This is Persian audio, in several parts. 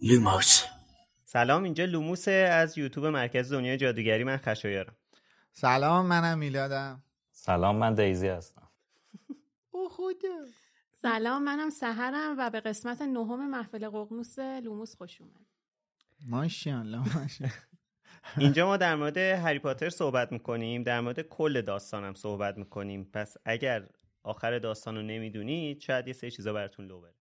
لوموس. سلام، اینجا لوموس از یوتیوب مرکز دنیای جادوگری. من خشایارم. سلام، منم میلادم. سلام، من دیزی هستم. او خدا. سلام، منم سحرم و به قسمت 9 محفل ققنوس لوموس خوش اومد. ماشاءالله. اینجا ما در مورد هری پاتر صحبت میکنیم، در مورد کل داستانم صحبت میکنیم. پس اگر آخر داستان رو نمیدونید شاید یه سری چیزا براتون لو بره.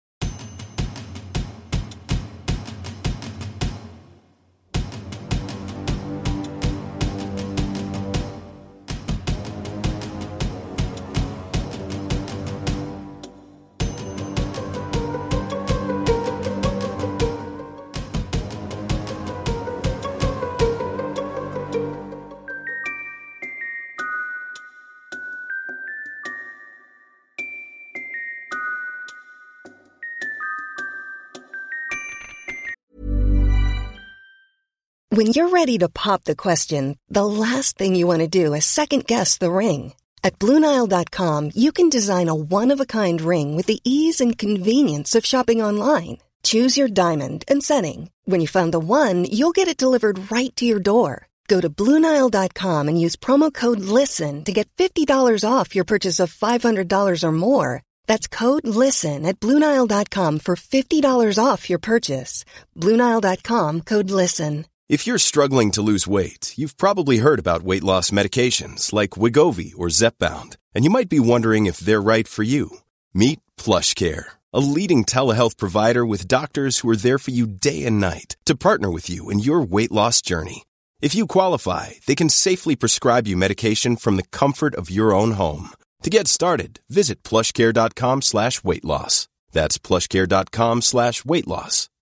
When you're ready to pop the question, the last thing you want to do is second-guess the ring. At BlueNile.com, you can design a one-of-a-kind ring with the ease and convenience of shopping online. Choose your diamond and setting. When you find the one, you'll get it delivered right to your door. Go to BlueNile.com and use promo code LISTEN to get $50 off your purchase of $500 or more. That's code LISTEN at BlueNile.com for $50 off your purchase. BlueNile.com, code LISTEN. If you're struggling to lose weight, you've probably heard about weight loss medications like Wegovy or Zepbound, and you might be wondering if they're right for you. Meet PlushCare, a leading telehealth provider with doctors who are there for you day and night to partner with you in your weight loss journey. If you qualify, they can safely prescribe you medication from the comfort of your own home. To get started, visit plushcare.com/weightloss. That's plushcare.com/weightloss.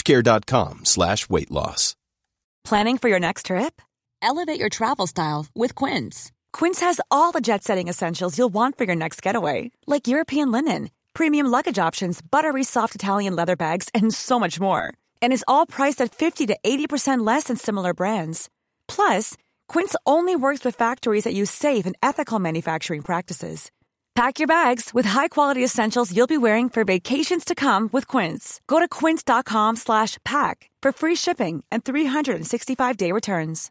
plushcare.com/weightloss. Planning for your next trip? Elevate your travel style with Quince. Quince has all the jet-setting essentials you'll want for your next getaway, like European linen, premium luggage options, buttery soft Italian leather bags, and so much more. And is all priced at 50 to 80% less than similar brands. Plus, Quince only works with factories that use safe and ethical manufacturing practices. Pack your bags with high-quality essentials you'll be wearing for vacations to come with Quince. Go to quince.com/pack for free shipping and 365-day returns.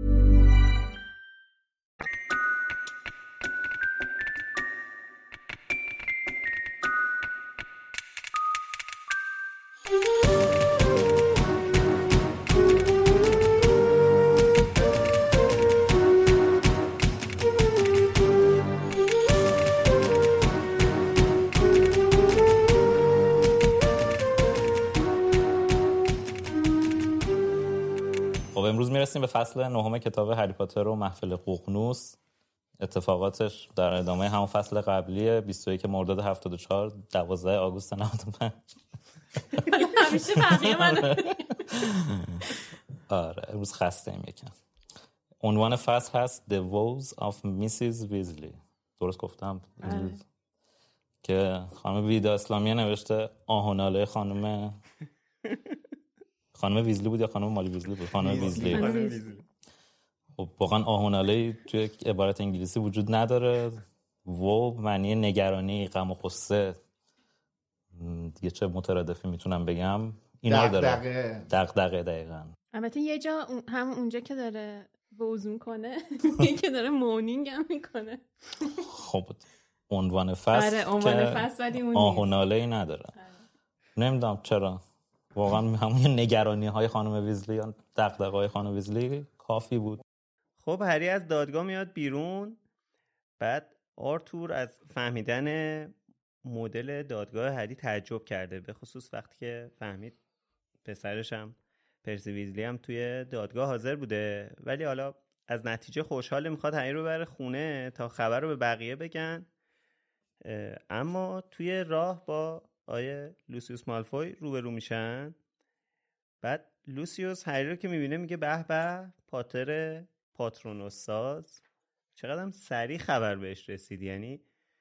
امروز میرسیم به فصل 9 کتاب هری پاتر و محفل ققنوس. اتفاقاتش در ادامه همون فصل قبلیه. 21 مرداد 74، 12 آگوست 95. همیشه بقیه من. آره امروز خسته ایم یکم. عنوان فصل هست The Woes of Mrs. Weasley. درست گفتم؟ که خانم ویدا اسلامیه نوشته آه و ناله خانم ویزلی بود یا خانم مالی ویزلی بود؟ خانم ویزلی. خب واقعا آه و ناله توی عبارت انگلیسی وجود نداره. و معنی نگرانی، غم و غصه. دیگه چه مترادفی میتونم بگم؟ اینا داره. دغدغه دقیقاً. البته یه جا هم اونجا که داره وزن کنه که داره مونینگ هم میکنه. خب عنوان فصل ولی اون آه و ناله نداره. نمیدونم چرا. واقعا همون نگرانی های خانم ویزلی یا دغدغه های خانم ویزلی کافی بود. خب هری از دادگاه میاد بیرون. بعد آرتور از فهمیدن مدل دادگاه هری تعجب کرده، به خصوص وقتی که فهمید پسرش هم پرسی ویزلی هم توی دادگاه حاضر بوده. ولی حالا از نتیجه خوشحاله، میخواد هری رو بره خونه تا خبر رو به بقیه بگن. اما توی راه با آیه لوسیوس مالفوی روبرو میشن. بعد لوسیوس هری رو که میبینه میگه به به پاتر پاترونوس ساز. چقدر سریع خبر بهش رسید. یعنی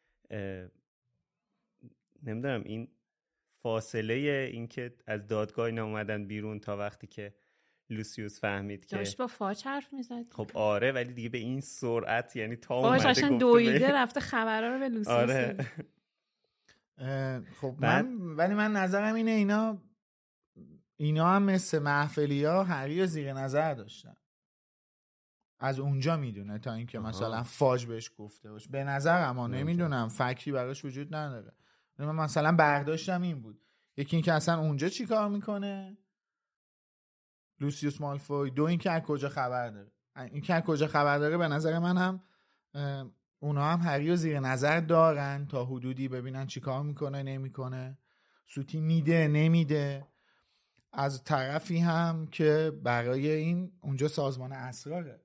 نمیدونم این فاصله این که از دادگاه اینا اومدن بیرون تا وقتی که لوسیوس فهمید که داشت با فاج حرف میزد. خب آره، ولی دیگه به این سرعت، یعنی تا اومده گفته فاجشن دویده رفته خبرها رو به لوسیوس. آره. خب من نظرم اینه اینا اینا هم مثل محفلیا هری رو زیر نظر داشتن. از اونجا میدونه تا اینکه مثلا فاج بهش گفته باشه. به نظر اما نمیدونم، فکری براش وجود نداره. من مثلا برداشتم این بود، یکی این که اصلا اونجا چی کار میکنه لوسیوس مالفوی، دو این که از کجا خبر داره. این که از کجا خبر داره به نظر من هم اونا هم هری رو زیر نظر دارن تا حدودی، ببینن چی کار میکنه نمیکنه، سوتی میده نمیده. از طرفی هم که برای این اونجا سازمان اسراره.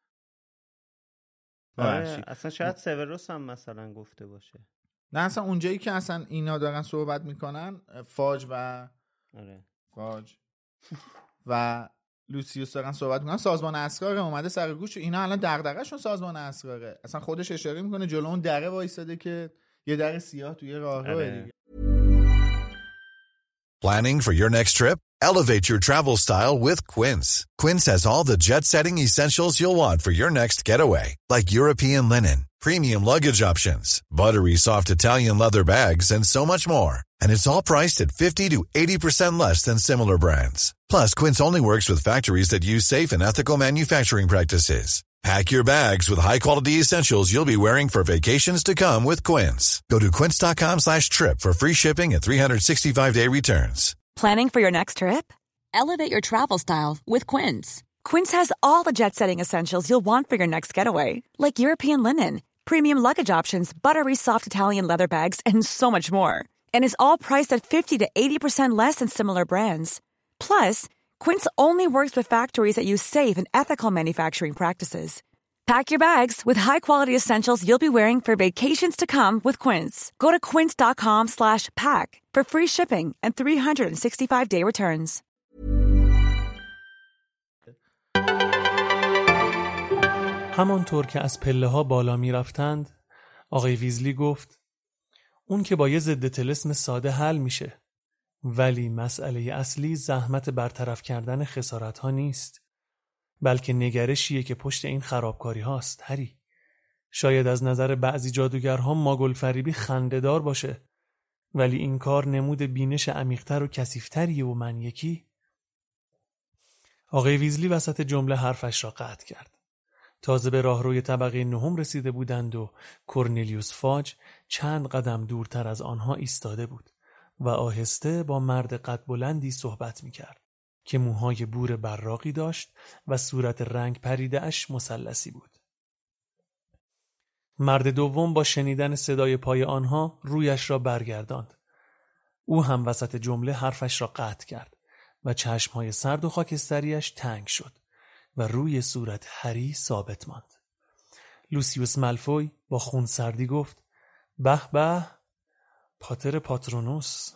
اصلا شاید سیوروس هم مثلا گفته باشه. نه اصلا اونجایی که اصلا اینا دارن صحبت میکنن، فاج و لوسیوس دارن صحبت میکنن، سازمان اسرار اومده سر گوش اینا. الان دغدغه‌شون سازمان اسراره. اصلا خودش اشاره میکنه جلو اون دره وایساده که یه در سیاه توی راهروه دیگه. Planning for your next trip? Elevate your travel style with Quince. Quince has all the jet-setting essentials you'll want for your next getaway, like European linen, premium luggage options, buttery soft Italian leather bags, and so much more. And it's all priced at 50 to 80% less than similar brands. Plus, Quince only works with factories that use safe and ethical manufacturing practices. Pack your bags with high-quality essentials you'll be wearing for vacations to come with Quince. Go to quince.com/trip for free shipping and 365-day returns. Planning for your next trip? Elevate your travel style with Quince. Quince has all the jet-setting essentials you'll want for your next getaway, like European linen, premium luggage options, buttery soft Italian leather bags, and so much more. And is all priced at 50 to 80% less than similar brands. Plus, Quince only works with factories that use safe and ethical manufacturing practices. Pack your bags with high-quality essentials you'll be wearing for vacations to come with Quince. Go to quince.com/pack for free shipping and 365-day returns. همانطور که از پله ها بالا می رفتند، آقای ویزلی گفت اون که با یه ضد طلسم ساده حل میشه، ولی مسئله اصلی زحمت برطرف کردن خسارت ها نیست، بلکه نگرشیه که پشت این خرابکاری هاست. هری، شاید از نظر بعضی جادوگرها ماگل فریبی خنده‌دار باشه، ولی این کار نمود بینش عمیق‌تر و کثیف‌تریه و من یکی. آقای ویزلی وسط جمله حرفش را قطع کرد. تازه به راهروی طبقه نهم رسیده بودند و کورنلیوس فاج چند قدم دورتر از آنها ایستاده بود و آهسته با مرد قد بلندی صحبت می‌کرد که موهای بور براقی داشت و صورت رنگ پریده اش مثلثی بود. مرد دوم با شنیدن صدای پای آنها رویش را برگرداند. او هم وسط جمله حرفش را قطع کرد و چشمهای سرد و خاکستریش تنگ شد و روی صورت هری ثابت ماند. لوسیوس مالفوی با خونسردی گفت: به به، پاتر پاترونوس.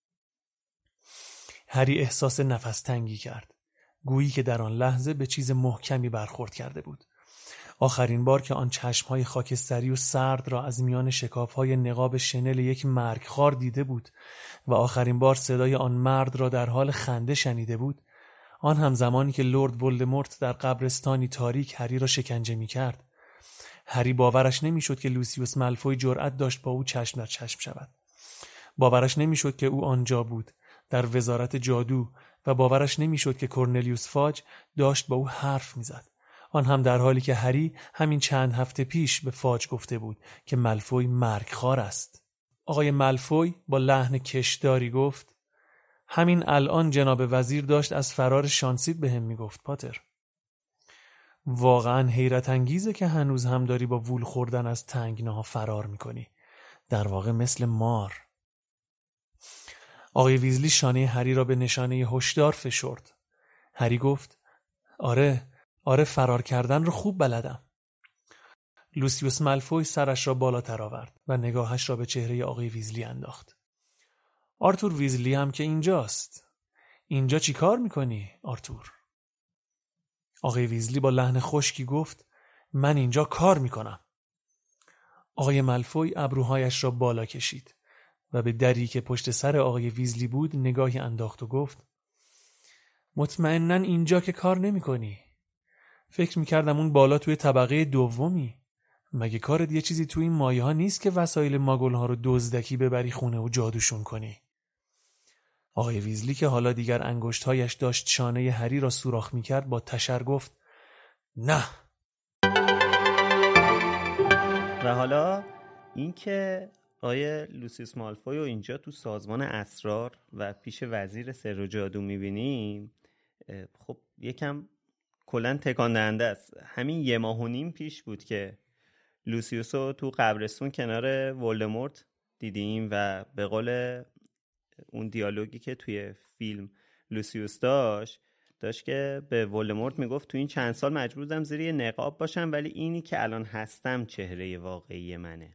هری احساس نفس تنگی کرد، گویی که در آن لحظه به چیز محکمی برخورد کرده بود. آخرین بار که آن چشمهای خاکستری و سرد را از میان شکافهای نقاب شنل یک مرگخوار دیده بود و آخرین بار صدای آن مرد را در حال خنده شنیده بود، آن هم زمانی که لرد ولدمورت در قبرستانی تاریک هری را شکنجه می کرد. هری باورش نمی شد که لوسیوس مالفوی جرأت داشت با او چشم در چشم شود. باورش نمی شد که او آنجا بود در وزارت جادو و باورش نمی شد که کورنلیوس فاج داشت با او حرف می زد. آن هم در حالی که هری همین چند هفته پیش به فاج گفته بود که مالفوی مرگخوار است. آقای مالفوی با لحن کشداری گفت: همین الان جناب وزیر داشت از فرار شانسید به هم می گفت پاتر. واقعا حیرت انگیزه که هنوز هم داری با وول خوردن از تنگناها فرار می کنی. در واقع مثل مار. آقای ویزلی شانه هری را به نشانه هشدار فشرد. هری گفت: آره فرار کردن رو خوب بلدم. لوسیوس مالفوی سرش را بالاتر آورد و نگاهش را به چهره آقای ویزلی انداخت. آرتور ویزلی هم که اینجاست. اینجا چی کار میکنی آرتور؟ آقای ویزلی با لحن خشکی گفت: من اینجا کار میکنم. آقای مالفوی ابروهایش را بالا کشید و به دری که پشت سر آقای ویزلی بود نگاهی انداخت و گفت: مطمئناً اینجا که کار نمی کنی. فکر میکردم اون بالا توی طبقه دومی. مگه کارت یه چیزی توی این مایه ها نیست که وسایل ماگل ها رو دزدکی ببری خونه و جادوشون کنی؟ آقای ویزلی که حالا دیگر انگشت‌هایش داشت شانه هری را سوراخ می‌کرد با تشر گفت نه. و حالا این که آیه لوسیوس مالفوی رو اینجا تو سازمان اسرار و پیش وزیر سر و جادو می‌بینیم، خب یکم کلاً تکان دهنده است. همین 1.5 ماه پیش بود که لوسیوس رو تو قبرستون کنار ولدمورت دیدیم و به قول اون دیالوگی که توی فیلم لوسیوس داشت که به ولدمورت میگفت تو این چند سال مجبور بودم زیر یه نقاب باشم ولی اینی که الان هستم چهره واقعی منه.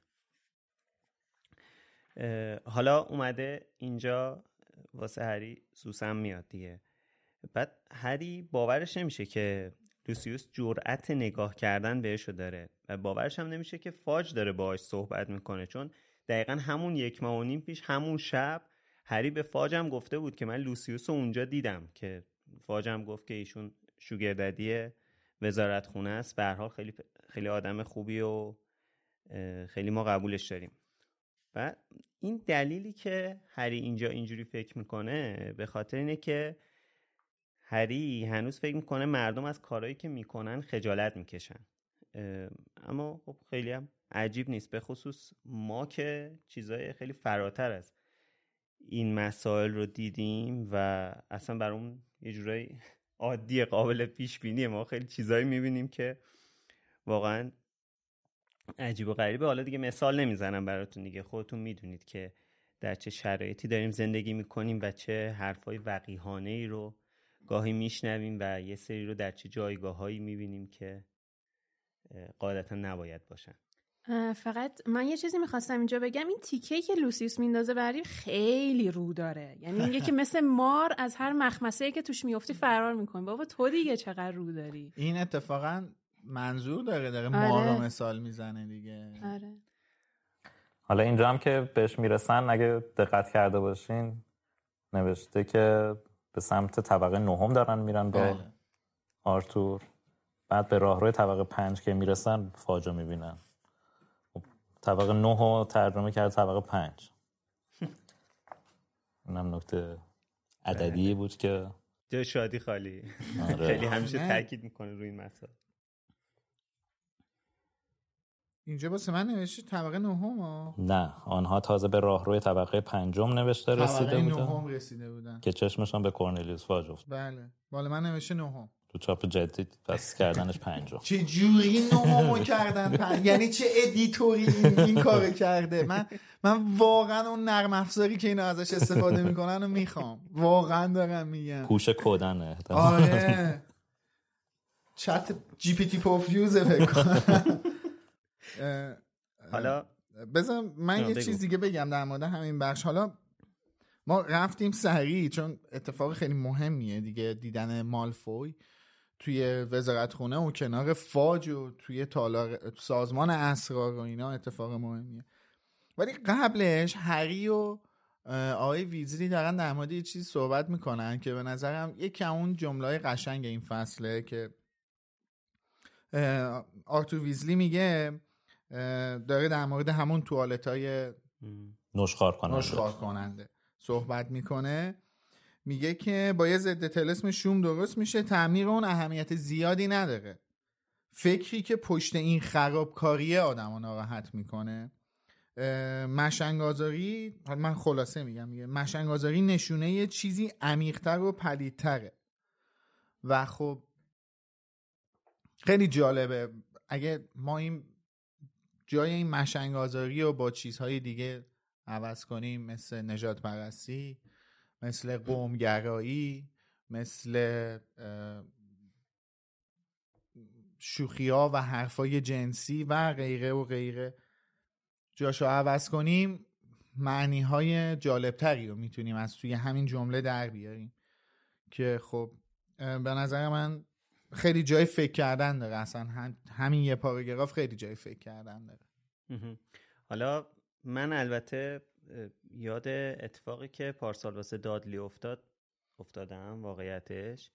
حالا اومده اینجا واسه هری سوسن میاد دیگه. بعد هری باورش نمیشه که لوسیوس جرأت نگاه کردن بهشو داره و باورش هم نمیشه که فاج داره باهاش صحبت میکنه، چون دقیقا همون 1.5 ماه پیش همون شب هری به فاجم گفته بود که من لوسیوس رو اونجا دیدم، که فاجم گفت که ایشون شوگرددی وزارتخونه است، به هر حال خیلی خیلی آدم خوبی و خیلی ما قبولش داریم. و این دلیلی که هری اینجا اینجوری فکر میکنه به خاطر اینه که هری هنوز فکر میکنه مردم از کارهایی که میکنن خجالت میکشن. اما خب خیلی هم عجیب نیست، به خصوص ما که چیزای خیلی فراتر از این مسائل رو دیدیم و اصلا برامون یه جورایی عادی قابل پیش بینیه. ما خیلی چیزایی میبینیم که واقعا عجیب و غریبه. حالا دیگه مثال نمیزنم براتون دیگه، خودتون میدونید که در چه شرایطی داریم زندگی میکنیم و چه حرفای وقیحانه‌ای رو گاهی میشنویم و یه سری رو در چه جایگاهایی میبینیم که قاعدتا نباید باشن. فقط من یه چیزی میخواستم اینجا بگم، این تیکه‌ای که لوسیوس میندازه برای خیلی رو داره، یعنی میگه که مثل مار از هر مخمسه‌ای که توش میافتی فرار میکنی. بابا تو دیگه چقدر رو داری. این اتفاقا منظور داره مار رو مثال میزنه دیگه. آره. حالا اینجا هم که بهش میرسن اگه دقت کرده باشین نوشته که به سمت طبقه 9 دارن میرن با آرتور، بعد به راهروی طبقه 5 که میرسن فاجو میبینن. طبقه 9 رو ترجمه کرد طبقه 5. اینم نکته عددی بود که جای شادی خالی. آره. خیلی همیشه تاکید میکنه روی این مسئله. اینجا واسه من نوشته طبقه 9. نه، آنها تازه به راهروی طبقه 5 نوشته رسیده بودن. طبقه 9 رسیده بودن که چشمشون به کورنلیوس فاج افتاد. بله، بالا من نوشته 9. تو چاپ جدید پس کردنش 5. چه جوری 9 کردن؟ یعنی چه ادیتوری این کارو کرده؟ من واقعا اون نرم افزاری که اینا ازش استفاده میکنن رو میخوام، واقعا دارم میگم. هوش کدنه. آره، چت جی پی تی پروفیوز فکر کنم. حالا بذار من یه چیز دیگه بگم در مورد همین بخش. حالا ما رفتیم سریع چون اتفاق خیلی مهمیه دیگه، دیدن مالفوی توی وزارتخونه و کنار فاج و توی تالار سازمان اسرار و اینا اتفاق مهمیه. ولی قبلش هری و آقای ویزلی دارن در مورد یه چیز صحبت میکنن که به نظرم یکی اون جمله‌های قشنگ این فصله که آرتور ویزلی میگه، داره در مورد همون توالت‌های نشخوار کننده صحبت میکنه. میگه که با یه ضد طلسم شوم درست میشه، تعمیر اون اهمیت زیادی نداره. فکری که پشت این خرابکاریه آدمو ناراحت میکنه. مشنگ‌آزاری، من خلاصه میگم، مشنگ‌آزاری نشونه یه چیزی عمیق‌تر و پلیدتره. و خب خیلی جالبه اگه ما این جای این مشنگ‌آزاری رو با چیزهای دیگه عوض کنیم، مثل نژاد پرستی، مثل قومگرایی، مثل شوخی‌ها و حرفای جنسی و غیره و غیره، جاشو عوض کنیم، معنی‌های جالبتری رو میتونیم از توی همین جمله در بیاریم که خب به نظر من خیلی جای فکر کردن داره. اصلا همین یه پاراگراف خیلی جای فکر کردن داره. حالا من البته یاد اتفاقی که پارسال واسه دادلی افتادم واقعیتش.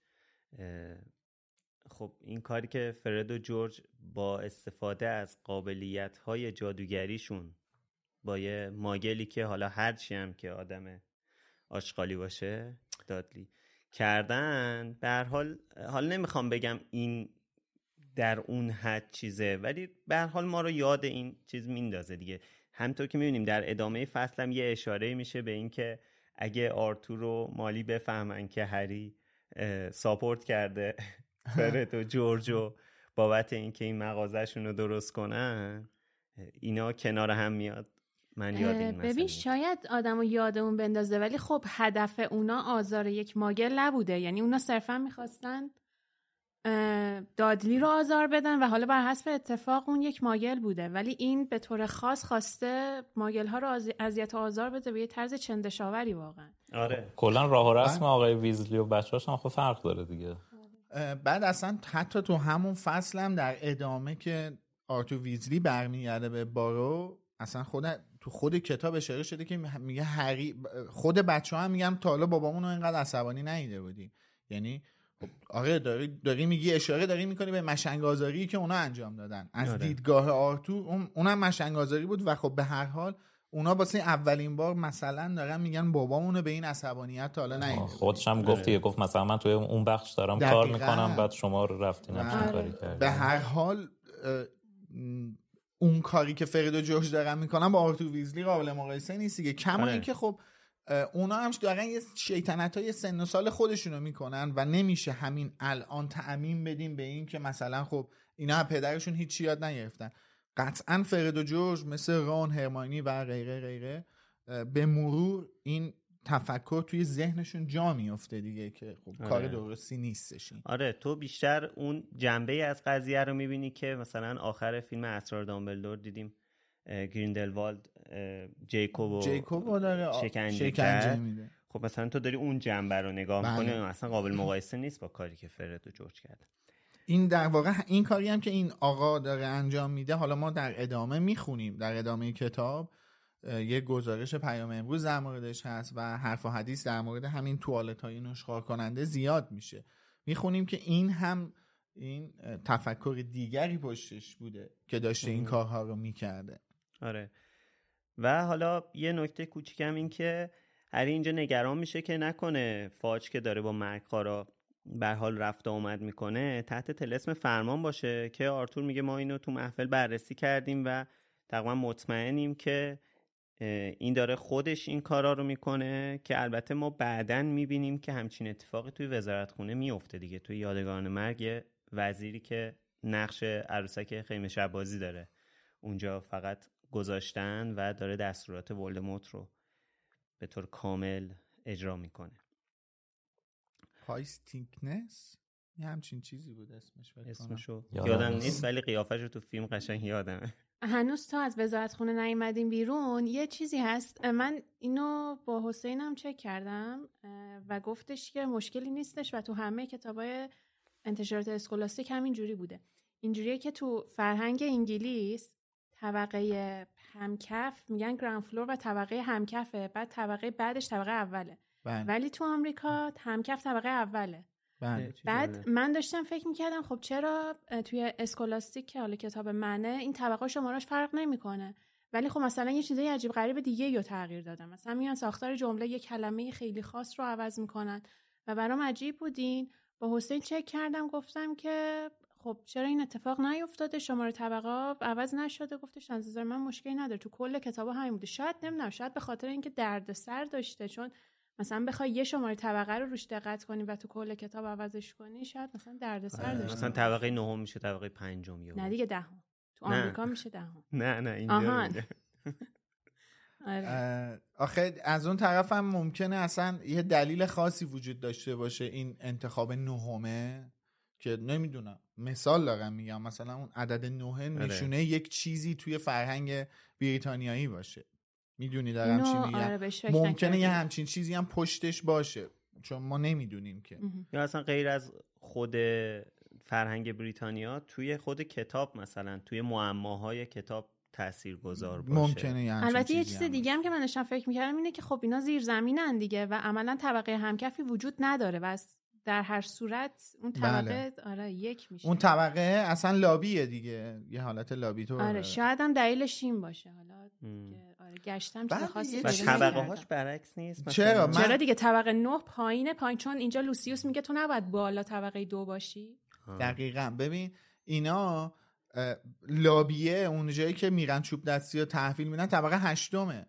خب این کاری که فرد و جورج با استفاده از قابلیت‌های جادوگریشون با یه ماگلی که حالا هرچی هم که آشغالی باشه دادلی کردن. به هر حال حالا نمیخوام بگم این در اون حد چیزه، ولی به هر حال ما رو یاد این چیز میندازه دیگه. همونطور که میبینیم در ادامه فصل هم یه اشاره میشه به این که اگه آرتور و مالی بفهمن که هری ساپورت کرده فرد و جورجو بابت این که این مغازه‌شون رو درست کنن، اینا کنار هم میاد. من یاد این مثلا ببین شاید آدمو یادمون بندازه، ولی خب هدف اونا آزار یک ماگل نبوده. یعنی اونا صرفا میخواستن دادلی رو آزار بدن و حالا بر حسب اتفاق اون یک ماگل بوده، ولی این به طور خاص خواسته ماگل ها رو اذیت و آزار بده به یه طرز چندشاوری واقعا. آره کلا راه و رسم آقای ویزلی و بچه‌هاش هم خب فرق داره دیگه. بعد اصلا حتی تو همون فصل هم در ادامه که آرتور ویزلی برمیگرده به بارو، اصلا تو خود کتاب اشاره شده که میگه هری، خود بچه‌ها هم میگن تا حالا بابامون رو اینقدر عصبانی ندیده بودیم. یعنی آره داری میگی، اشاره داری میکنی به مشنگ‌آزاری که اونا انجام دادن از دیدگاه آرتور. اونم مشنگ‌آزاری بود و خب به هر حال اونا واسه اولین بار مثلا دارن میگن بابامونو به این عصبانیت تا حالا ندیده. خودش هم گفت مثلا من توی اون بخش دارم کار میکنم، بعد شما رو رفتین همچین کاری کردین. به هر حال اون کاری که فرید و جورج دارن میکنن با آرتور ویزلی قابل مقایسه نیست دیگه. کما اینکه خب اونا هم دارن یه شیطنتای سن و سال خودشونو میکنن و نمیشه همین الان تعمیم بدیم به این که مثلا خب اینا پدرشون هیچ یاد نگرفتن. قطعا فرید و جورج مثل رون، هرماینی و غیره به مرور این تفکر توی ذهنشون جا میفته دیگه که خب کار درستی نیستش. آره تو بیشتر اون جنبه از قضیه رو میبینی که مثلا آخر فیلم اسرار دامبلدور دیدیم گریندلوالد جیکوب داره شکنجه میده. خب مثلا تو داری اون جنبه رو نگاه میکنی، اصلا قابل مقایسه نیست با کاری که فرد و جورج کرد. این در واقع این کاری هم که این آقا داره انجام میده، حالا ما در ادامه میخونیم، در ادامه کتاب یه گزارش پیام امروز در موردش هست و حرف و حدیث در مورد همین توالت‌های نشخوار کننده زیاد میشه. میخونیم که این هم این تفکر دیگری پشتش بوده که داشته این کارها رو میکرده. آره. و حالا یه نکته کوچیکم این که هری اینجا نگران میشه که نکنه فاج که داره با مرگخوارا به حال رفت آمد میکنه تحت طلسم فرمان باشه که آرتور میگه ما اینو تو محفل بررسی کردیم و تقریبا مطمئنیم که این داره خودش این کارا رو میکنه، که البته ما بعدن میبینیم که همچین اتفاقی توی وزارتخونه میفته دیگه. توی یادگاران مرگ وزیری که نقش عروسک خیمه شبازی داره اونجا فقط گذاشتن و داره دستورات ولدمورت رو به طور کامل اجرا میکنه. پایستینکنس یه همچین چیزی بود اسمشو یادم نیست، ولی قیافش رو تو فیلم قشنگ یادمه. هنوز تا از وزارتخونه نیومدیم بیرون. یه چیزی هست، من اینو با حسینم چک کردم و گفتش که مشکلی نیستش و تو همه کتابای انتشارات اسکولاستیک همین جوری بوده. اینجوریه که تو فرهنگ انگلیس طبقه همکف میگن گراند فلور و طبقه همکفه، بعد طبقه بعدش طبقه اوله. ولی تو آمریکا همکف طبقه اوله. بعد من داشتم فکر میکردم خب چرا توی اسکولاستیک که حالا کتاب منه این طبقه شمارش فرق نمیکنه، ولی خب مثلا یه چیزای عجیب غریب دیگه رو تغییر دادم. مثلا میان ساختار جمله یک کلمه خیلی خاص رو عوض میکنن و برام عجیب بودین. با حسین چک کردم، گفتم که خب چرا این اتفاق نیفتاده، شماره طبقه عوض نشده؟ گفتش از نظر من مشکلی نداره، تو کل کتابا همین بوده. شاید نمیدونم، شاید به خاطر اینکه دردسر داشته، چون مثلا بخوای یه شماره طبقه رو روش دقت کنی و تو کل کتاب عوضش کنی شاید مثلا دردسر داشته. مثلا طبقه 9 میشه طبقه 5 یا نه دیگه 10. تو آمریکا میشه 10. نه اینجا آخه از اون طرف هم ممکنه اصلا یه دلیل خاصی وجود داشته باشه این انتخاب 9 که نمیدونم، مثال دارم میگم، مثلا اون عدد 9 نشونه یک چیزی توی فرهنگ بریتانیایی باشه. میدونی دارم چی میگم؟ ممکنه یه همچین چیزی هم پشتش باشه چون ما نمیدونیم که. یا اصلا غیر از خود فرهنگ بریتانیا توی خود کتاب، مثلا توی معماهای کتاب تاثیرگذار باشه. ممکنه. البته یه چیز دیگه هم که من داشتم فکر می‌کردم اینه که خب اینا زیرزمینن دیگه و عملاً طبقه همکفی وجود نداره و در هر صورت اون طبقه آره یک میشه. اون طبقه اصلا لابیه دیگه، یه حالت لابی تو. آره شاید هم دلیلش این باشه حالا گشتم چیز خاصی و طبقه هاش برعکس نیست. چرا دیگه طبقه 9 پایین چون اینجا لوسیوس میگه تو نباید بالا طبقه 2 باشی. دقیقاً. ببین اینا لابیه اون جایی که میرن چوب دستی رو تحویل میدن طبقه 8.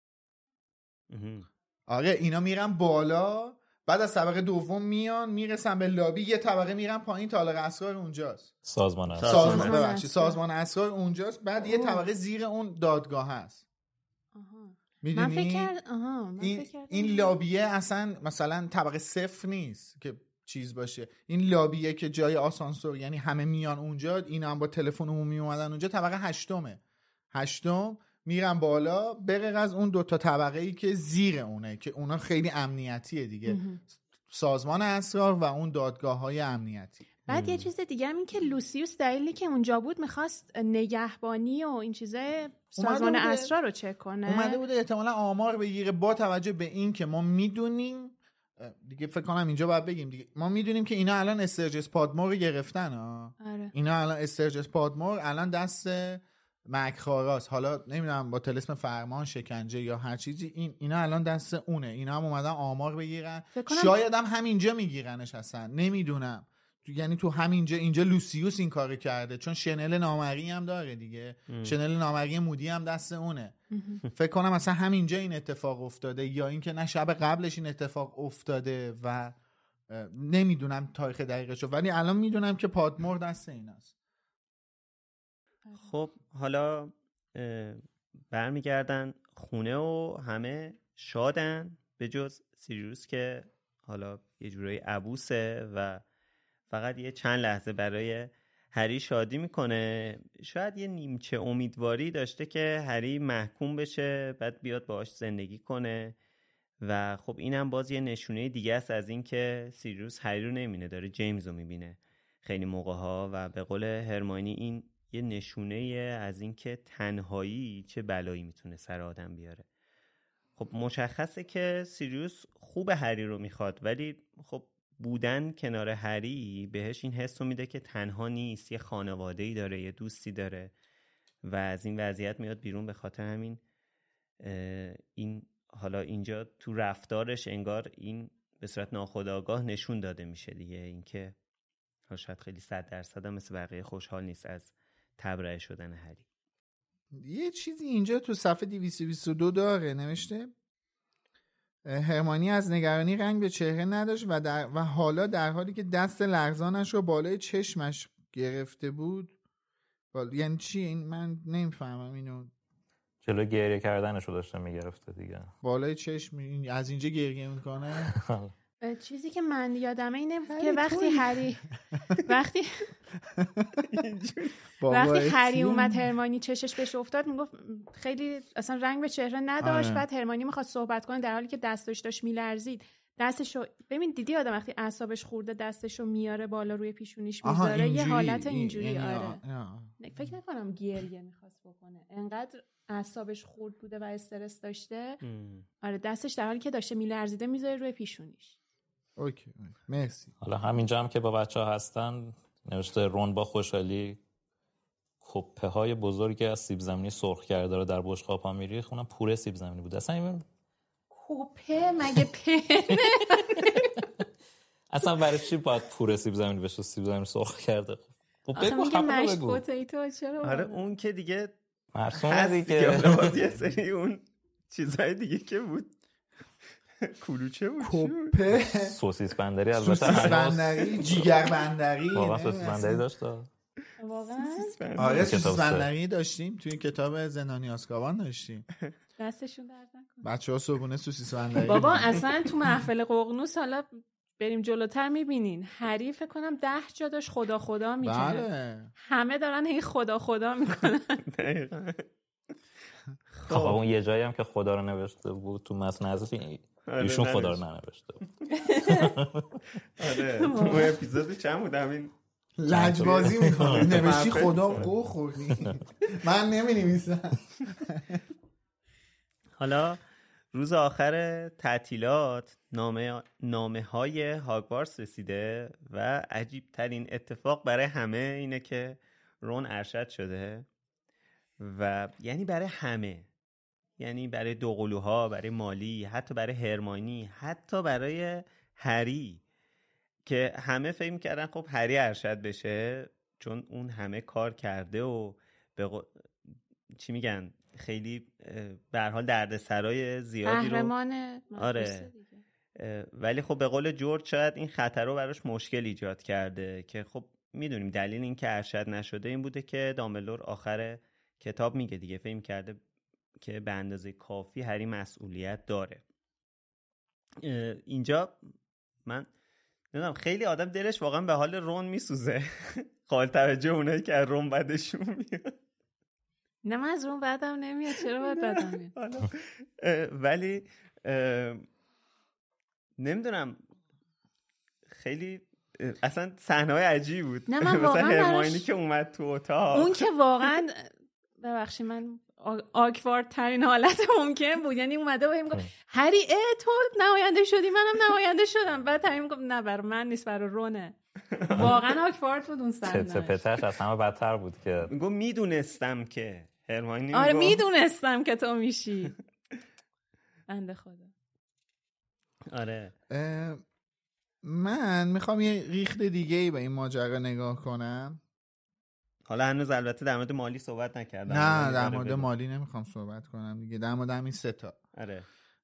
آره اینا میرن بالا، بعد از طبقه 2 میان میرسن به لابی، یه طبقه میرن پایین، تالار اسرار اونجاست. سازمان اسرار اونجاست، بعد یه طبقه زیر اون دادگاه هست. میدونی؟ من فکر کردم این لابیه اصلا مثلا طبقه 0 نیست که چیز باشه. این لابیه که جای آسانسور، یعنی همه میان اونجا، اینا هم با تلفن عمومی اومدن اونجا، طبقه 8 میرن بالا، بغیر از اون 2 طبقه ای که زیر اونه که اونا خیلی امنیتیه دیگه. سازمان اسرار و اون دادگاه‌های امنیتی. بعد یه چیز دیگه هم این که لوسیوس دلیلی که اونجا بود میخواست نگهبانی و این چیزای سازمان اسرار رو چک کنه. اومده بوده احتمالاً آمار بگیره با توجه به این که ما میدونیم دیگه، فکر کنم اینجا باید بگیم دیگه، ما میدونیم که اینا الان استرجس پادمور رو گرفتن. آره. اینا الان استرجس پادمور الان دست مکخاراست، حالا نمیدونم با طلسم فرمان، شکنجه یا هر چیزی، اینا الان دست اونه. اینا هم اومدن آمار بگیرن، شاید هم همینجا میگیرنش، اصلا نمیدونم. یعنی تو همینجا اینجا لوسیوس این کارو کرده، چون شنل نامری هم داره دیگه. شنل نامری مودی هم دست اونه. فکر کنم اصلا همینجا این اتفاق افتاده، یا اینکه نه شب قبلش این اتفاق افتاده و نمیدونم تاریخ دقیقشو، ولی الان میدونم که پادمور دست ایناست. خب حالا برمیگردن خونه و همه شادن به جز سیریوس که حالا یه جورایی عبوسه و فقط یه چند لحظه برای هری شادی میکنه. شاید یه نیمچه امیدواری داشته که هری محکوم بشه بعد بیاد باهاش زندگی کنه و خب اینم باز یه نشونه دیگه است از این که سیریوس هری رو نمیبینه، داره جیمز رو میبینه خیلی موقع‌ها و به قول هرماینی این یه نشونه از این که تنهایی چه بلایی میتونه سر آدم بیاره. خب مشخصه که سیریوس خوب هری رو میخواد، ولی خب بودن کنار هری بهش این حس رو میده که تنها نیست، یه خانواده‌ای داره، یه دوستی داره و از این وضعیت میاد بیرون. به خاطر همین این حالا اینجا تو رفتارش انگار این به صورت ناخودآگاه نشون داده میشه دیگه، اینکه شاید خیلی 100% هم مثل بقیه خوشحال نیست از تبرئه شدن هری. یه چیزی اینجا تو صفحه 222 داره نوشته هرمانی از نگرانی رنگ به چهره نداشت و حالا در حالی که دست لرزانش رو بالای چشمش گرفته بود. یعنی چی این؟ من نمیفهمم اینو. جلو گریه کردنش رو داشته میگرفته دیگه، بالای چشم از اینجا گریه میکنه. چیزی که من یادمه اینه که وقتی هری اومد هرمانی چشش بهش افتاد میگفت خیلی اصلا رنگ به چهره نداشت. بعد هرمانی میخواست صحبت کنه در حالی که دستش داشت میلرزید. دستشو ببین دیدی آدم وقتی اعصابش خورده دستشو میاره بالا روی پیشونیش میذاره، یه حالت اینجوری. آره فکر نکنم گریه میخواست بکنه، انقدر اعصابش خورد بوده و استرس داشته. آره دستش در حالی که داشته میلرزیده میذاره روی پیشونیش. اوکی مرسی. حالا همینجا هم که با بچه‌ها هستن نوشته رون با خوشحالی کپه های بزرگی از سیب زمینی سرخ کرده رو در بشقاب ها میریخت. اونم پوره سیب زمینی بود. اصلا این کپه مگه پنه؟ اصلا برای چی باید پوره سیب زمینی بشه؟ سیب زمینی سرخ کرده. خب بگو حق رو بگو. چرا؟ آره اون که دیگه مرسومه دیگه. یه سری اون چیزهای دیگه که بود کلوچه بود، کپه، سوسیس بندری، سوسیس بندری، جیگر بندری، واقعا سوسیس بندری داشت. واقعا آره سوسیس بندری داشتیم توی کتاب زندانی آزکابان داشتیم. دستشون درد نکنه بچه‌ها صبحونه سوسیس بندری. بابا اصلا تو محفل ققنوس حالا بریم جلوتر میبینین هری فکر کنم 10 جا داشت خدا خدا میکنه. بله. همه دارن هی خدا خدا میکنن. دقیقاً. خب اون یه جایی هم که خدا رو نوشته بود تو متن حذفی ایشون خدا رو ننوشته بود. آره تو اپیزود چند بود همین لجبازی میکنه نوشتی خدا گو خوردی. من نمی‌نویسم. حالا روز آخر تعطیلات نامه های هاگوارتس رسیده و عجیب ترین اتفاق برای همه اینه که رون ارشد شده و یعنی برای همه یعنی برای دوقلوها، برای مالی، حتی برای هرماینی، حتی برای هری که همه فکر می‌کردن خب هری ارشد بشه چون اون همه کار کرده و چی میگن خیلی به هر حال دردسرای زیادی رو قهرمان. آره ولی خب به قول جورج شاید این خطر رو براش مشکل ایجاد کرده که خب میدونیم دلیل این که ارشد نشده این بوده که دامبلدور آخر کتاب میگه دیگه فهم کرده که به اندازه کافی هری مسئولیت داره. اینجا من نمیدونم خیلی آدم دلش واقعا به حال رون میسوزه قابل توجه اونایی که از رون بدشون میاد. نه من از رون بدم نمیاد، چرا باید بدم میاد؟ ولی نمیدونم خیلی اصلا صحنه‌های عجیبی بود. نه من واقعا هرماینی که اومد تو اتاق اون که واقعا ببخشید من آکوارد ترین حالت ممکن بود، یعنی اومده و میگه هری تو نماینده شدی منم نماینده شدم، بعد هری میگه نه برای من نیست برای رونه. واقعا آکوارد بود اون صحنه. پتش از همه بدتر بود که میگه میدونستم که هرماینی آره میدونستم که تو میشی. بنده خدا. آره من میخوام یه ریخت دیگه ای به این ماجرا نگاه کنم. حالا هنوز البته در مورد مالی صحبت نکردم. نه در مورد مالی نمیخوام صحبت کنم دیگه، در مورد همین سه تا. آره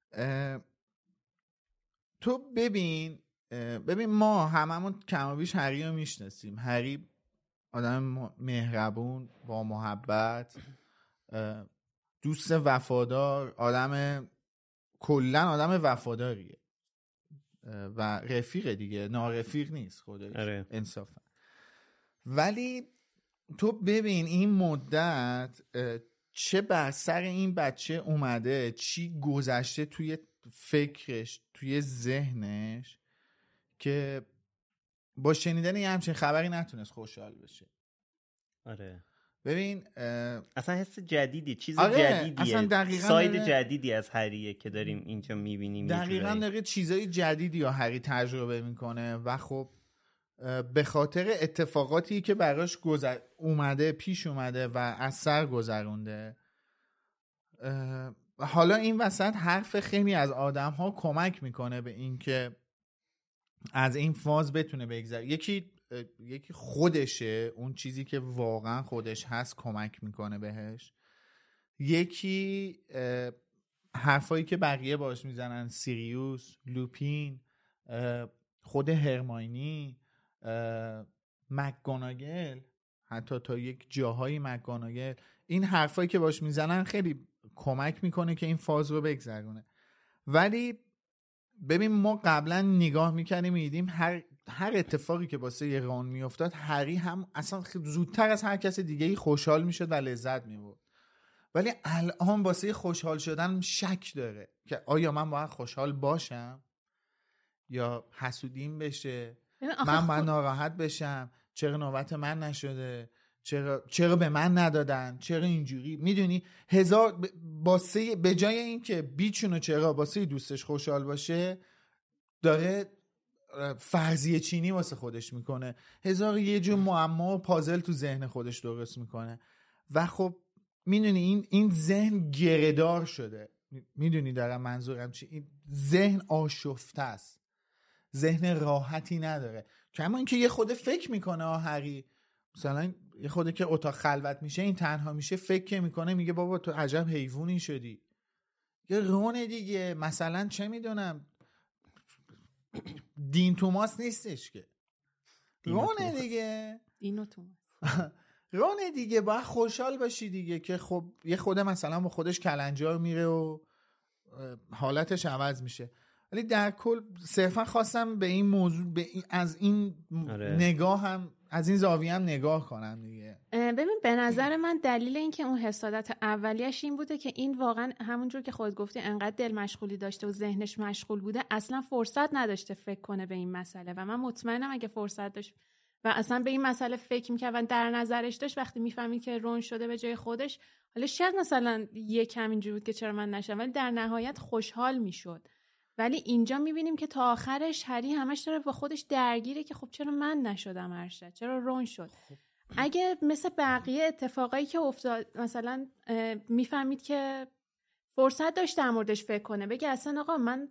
تو ببین ما هممون کم و بیش هری رو میشناسیم. هری آدم مهربون، با محبت، دوست وفادار، کلا آدم وفاداریه و رفیق دیگه، نارفیق نیست خودش. آره. انصافا. ولی تو ببین این مدت چه بر سر این بچه اومده، چی گذشته توی فکرش، توی ذهنش که با شنیدن یه همچین خبری نتونست خوشحال بشه. آره ببین اصلا حس جدیدی، چیز جدیدیه، ساید جدیدی از هریه که داریم اینجا میبینیم. دقیقاً داره چیزای جدیدی یا هری تجربه میکنه و خب به خاطر اتفاقاتی که براش پیش اومده و از سر گذرونده. حالا این وسط حرف خیلی از آدم ها کمک میکنه به این که از این فاز بتونه بگذره. یکی خودشه، اون چیزی که واقعا خودش هست کمک میکنه بهش. یکی حرفایی که بقیه باش میزنن، سیریوس، لوپین، خود هرماینی، مکگوناگل، حتی تا یک جاهایی مکگوناگل، این حرفایی که باش میزنن خیلی کمک میکنه که این فاز رو بگذرونه. ولی ببین ما قبلا نگاه میکنیم میدیم هر اتفاقی که واسه یه رون میافتاد هری هم اصلا زودتر از هر کس دیگه‌ای خوشحال میشد و لذت میبرد. ولی الان واسه خوشحال شدن شک داره که آیا من باید خوشحال باشم یا حسودیم بشه، من باید ناراحت بشم، چرا نوبت من نشده، چرا به من ندادن، چرا اینجوری. میدونی به جای این که بیچونو چرا واسه دوستش خوشحال باشه داره فرضیه چینی واسه خودش میکنه، هزار یه جور معما و پازل تو ذهن خودش درست میکنه و خب میدونی این ذهن گردار شده. میدونی دارم منظورم چی؟ این ذهن آشفته است، ذهن راحتی نداره. کما اینکه یه خود فکر میکنه هری مثلا یه خوده که اتاق خلوت میشه این تنها میشه فکر میکنه، میگه بابا تو عجب حیوانی شدی. یه رونه دیگه مثلا چه میدونم دین توماس نیستش که رونه دیگه، دین توماس رونه دیگه باید خوشحال باشی دیگه که خب یه خوده مثلا با خودش کلنجار میره و حالتش عوض میشه. ولی در کل صرفا خواستم به این موضوع از این نگاه هم از این زاویه هم نگاه کنم دیگه. ببین به نظر من دلیل این که اون حسادت اولیش این بوده که این واقعا همونجور که خودت گفتی انقدر دل مشغولی داشته و ذهنش مشغول بوده اصلا فرصت نداشته فکر کنه به این مسئله و من مطمئنم اگه فرصت داشت و اصلا به این مسئله فکر می‌کرد و در نظرش داشت وقتی میفهمید که رون شده به جای خودش، حالا شاید مثلا یکم اینجوری بود که چرا من نشدم، ولی در نهایت خوشحال میشد. ولی اینجا میبینیم که تا آخرش هری همش داره با خودش درگیره که خب چرا من نشدم ارشد، چرا رون شد. اگه مثل بقیه اتفاقایی که افتاد مثلا میفهمید که فرصت داشت در موردش فکر کنه، بگه اصلا آقا من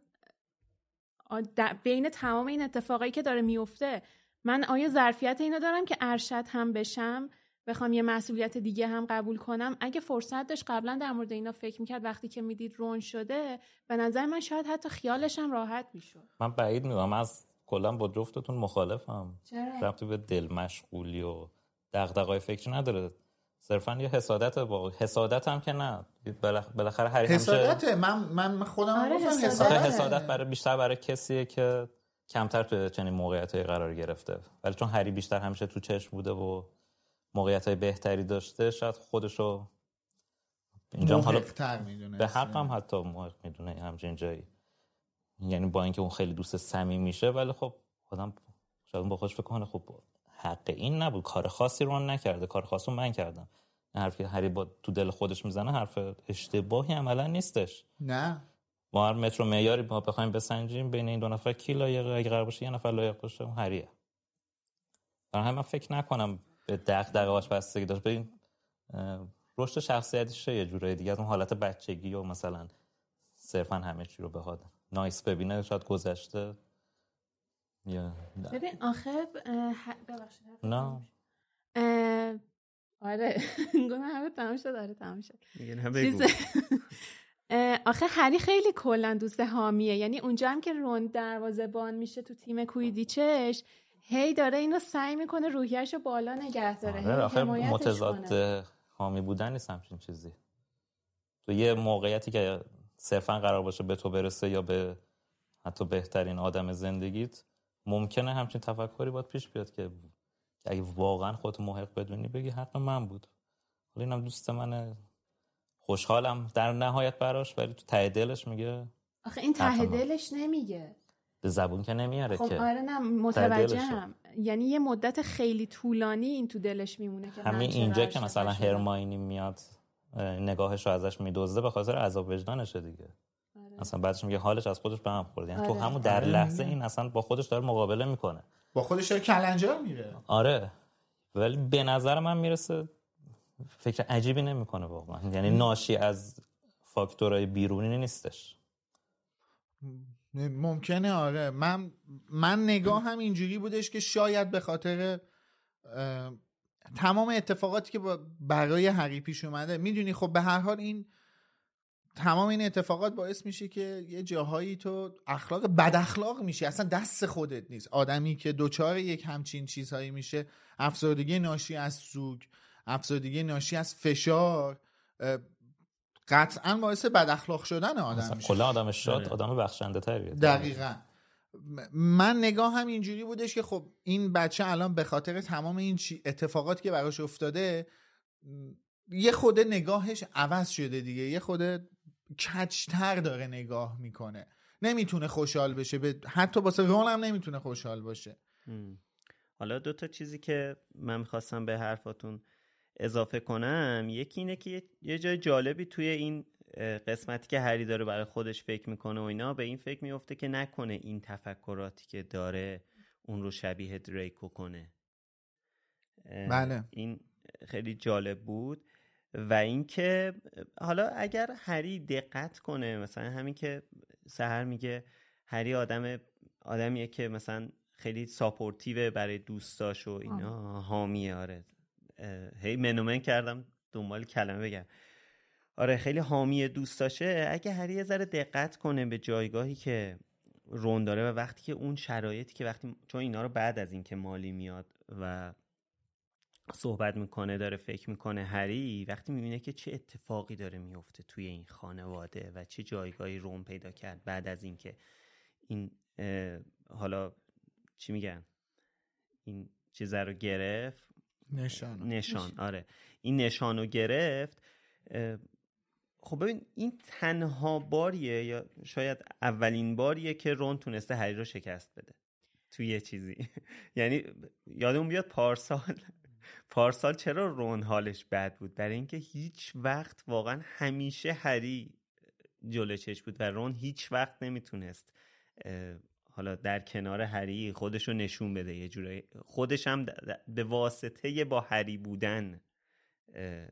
بین تمام این اتفاقایی که داره میفته من آیا ظرفیت اینو دارم که ارشد هم بشم، بخوام یه مسئولیت دیگه هم قبول کنم؟ اگه فرصت داشت قبلا در مورد اینا فکر میکرد، وقتی که میدید رون شده، به نظر من شاید حتی خیالش هم راحت میشد. من بعید میدونم، از کلا با جفتتون مخالفم. چرا؟ ربطی به دل مشغولی و دغدغه‌های فکری نداره، صرفا یه حسادت با حسادت هم که نه، بالاخره هری حسادت من خودم گفتم حسادت بیشتر برای کسیه که کمتر تو چنین موقعیت‌های قرار گرفته، ولی چون هری بیشتر همیشه تو چشم بوده و موقعیت‌های بهتری داشته، شاید خودشو اینجا حالا به حق هم حتی محق میدونه همچین جایی، یعنی با اینکه اون خیلی دوست صمیمی میشه، ولی خب آدم شاید با خودش فکر کنه خب حق این نبود، کار خاصی رو نکرده، کار خاصی رو من کردم. حرفی که هری با تو دل خودش میزنه حرف اشتباهی عملا نیستش. نه ما هر متر و معیاری ما بخوایم بسنجیم بین این دو نفر کی لایقه، اگه قرار باشه یه نفر لایق باشه اون هریه. برای همین من فکر نکنم به دغدغه‌اش بستگی داشت، به این رشد شخصیتیشه یه جورای دیگه، از اون حالت بچگی و مثلا صرفا همه چی رو بخواد نایس ببینه شاید گذشته. ببین آخه ببخشید نه آره گونه همه تمام شد. آره تمام شد. آخه هری خیلی کلا دوست حامیه، یعنی اونجا هم که رون دروازه‌بان میشه تو تیم کویدیچش، هی داره اینو سعی میکنه روحیه‌شو بالا نگه داره. آخه متضاد حامی بودن نیست همچین چیزی. تو یه موقعیتی که صرفا قرار باشه به تو برسه یا به حتی بهترین آدم زندگیت، ممکنه همچین تفکری باید پیش بیاد که اگه واقعا خودت محق بدونی بگی حتما من بود. حالا اینم دوست منه، خوشحالم در نهایت براش، ولی تو ته دلش میگه. آخه این ته دلش نمیگه، به زبون که نمیاره. خب که آره نه متوجهم، یعنی یه مدت خیلی طولانی این تو دلش میمونه که همین اینجا که مثلا هرماینی میاد نگاهش رو ازش میدزده به خاطر عذاب وجدانشه دیگه. اصلا بعدش میگه حالش از خودش به هم خورد، یعنی تو همون در لحظه این اصلا با خودش داره مقابله میکنه، با خودش داره کلنجار میره. آره ولی به نظر من میرسه فکر عجیبی نمیکنه واقعا، یعنی ناشی از فاکتورهای بیرونی نیستش. ممکنه آره. من نگاه هم اینجوری بودش که شاید به خاطر تمام اتفاقاتی که برای هری پیش اومده، میدونی خب به هر حال این تمام این اتفاقات باعث میشه که یه جاهایی تو بد اخلاق میشی، اصلا دست خودت نیست. آدمی که دوچار یک همچین چیزهایی میشه، افسردگی ناشی از سوگ، افسردگی ناشی از فشار، قطعا باعث بد اخلاق شدن آدم میشه. کلا آدم شاد آدم بخشنده تریه. دقیقاً. من نگاه هم اینجوری بودش که خب این بچه الان به خاطر تمام این اتفاقاتی که براش افتاده یه خود نگاهش عوض شده دیگه، یه خود کج‌تر داره نگاه میکنه، نمیتونه خوشحال بشه، حتی واسه رون هم نمیتونه خوشحال باشه. حالا 2 تا چیزی که من میخواستم به حرفاتون اضافه کنم، یکی اینه که یه جای جالبی توی این قسمتی که هری داره برای خودش فکر میکنه و اینا، به این فکر میفته که نکنه این تفکراتی که داره اون رو شبیه دریکو کنه. بله این خیلی جالب بود. و اینکه حالا اگر هری دقت کنه، مثلا همین که سحر میگه هری آدمیه که مثلا خیلی ساپورتیو برای دوستاش و اینا، حامیه. آره هی منومن کردم دنبال کلمه بگم. آره خیلی حامی دوستاشه. اگه هری یه ذره دقت کنه به جایگاهی که رون داره و وقتی که اون شرایطی که چون اینا رو بعد از این که مالی میاد و صحبت میکنه داره فکر میکنه، هری وقتی میبینه که چه اتفاقی داره میفته توی این خانواده و چه جایگاهی رون پیدا کرد بعد از این که این حالا چی میگن این چیزا رو گرفت، نشان آره این نشان رو گرفت. خب ببین این تنها باریه یا شاید اولین باریه که رون تونسته هری رو شکست بده توی یه چیزی. یعنی یادمون بیاد پارسال چرا رون حالش بد بود؟ برای اینکه هیچ وقت واقعا همیشه هری جلوی چش بود و رون هیچ وقت نمیتونست حالا در کنار هری خودشو نشون بده، یه جورایی خودش هم به واسطه با هری بودن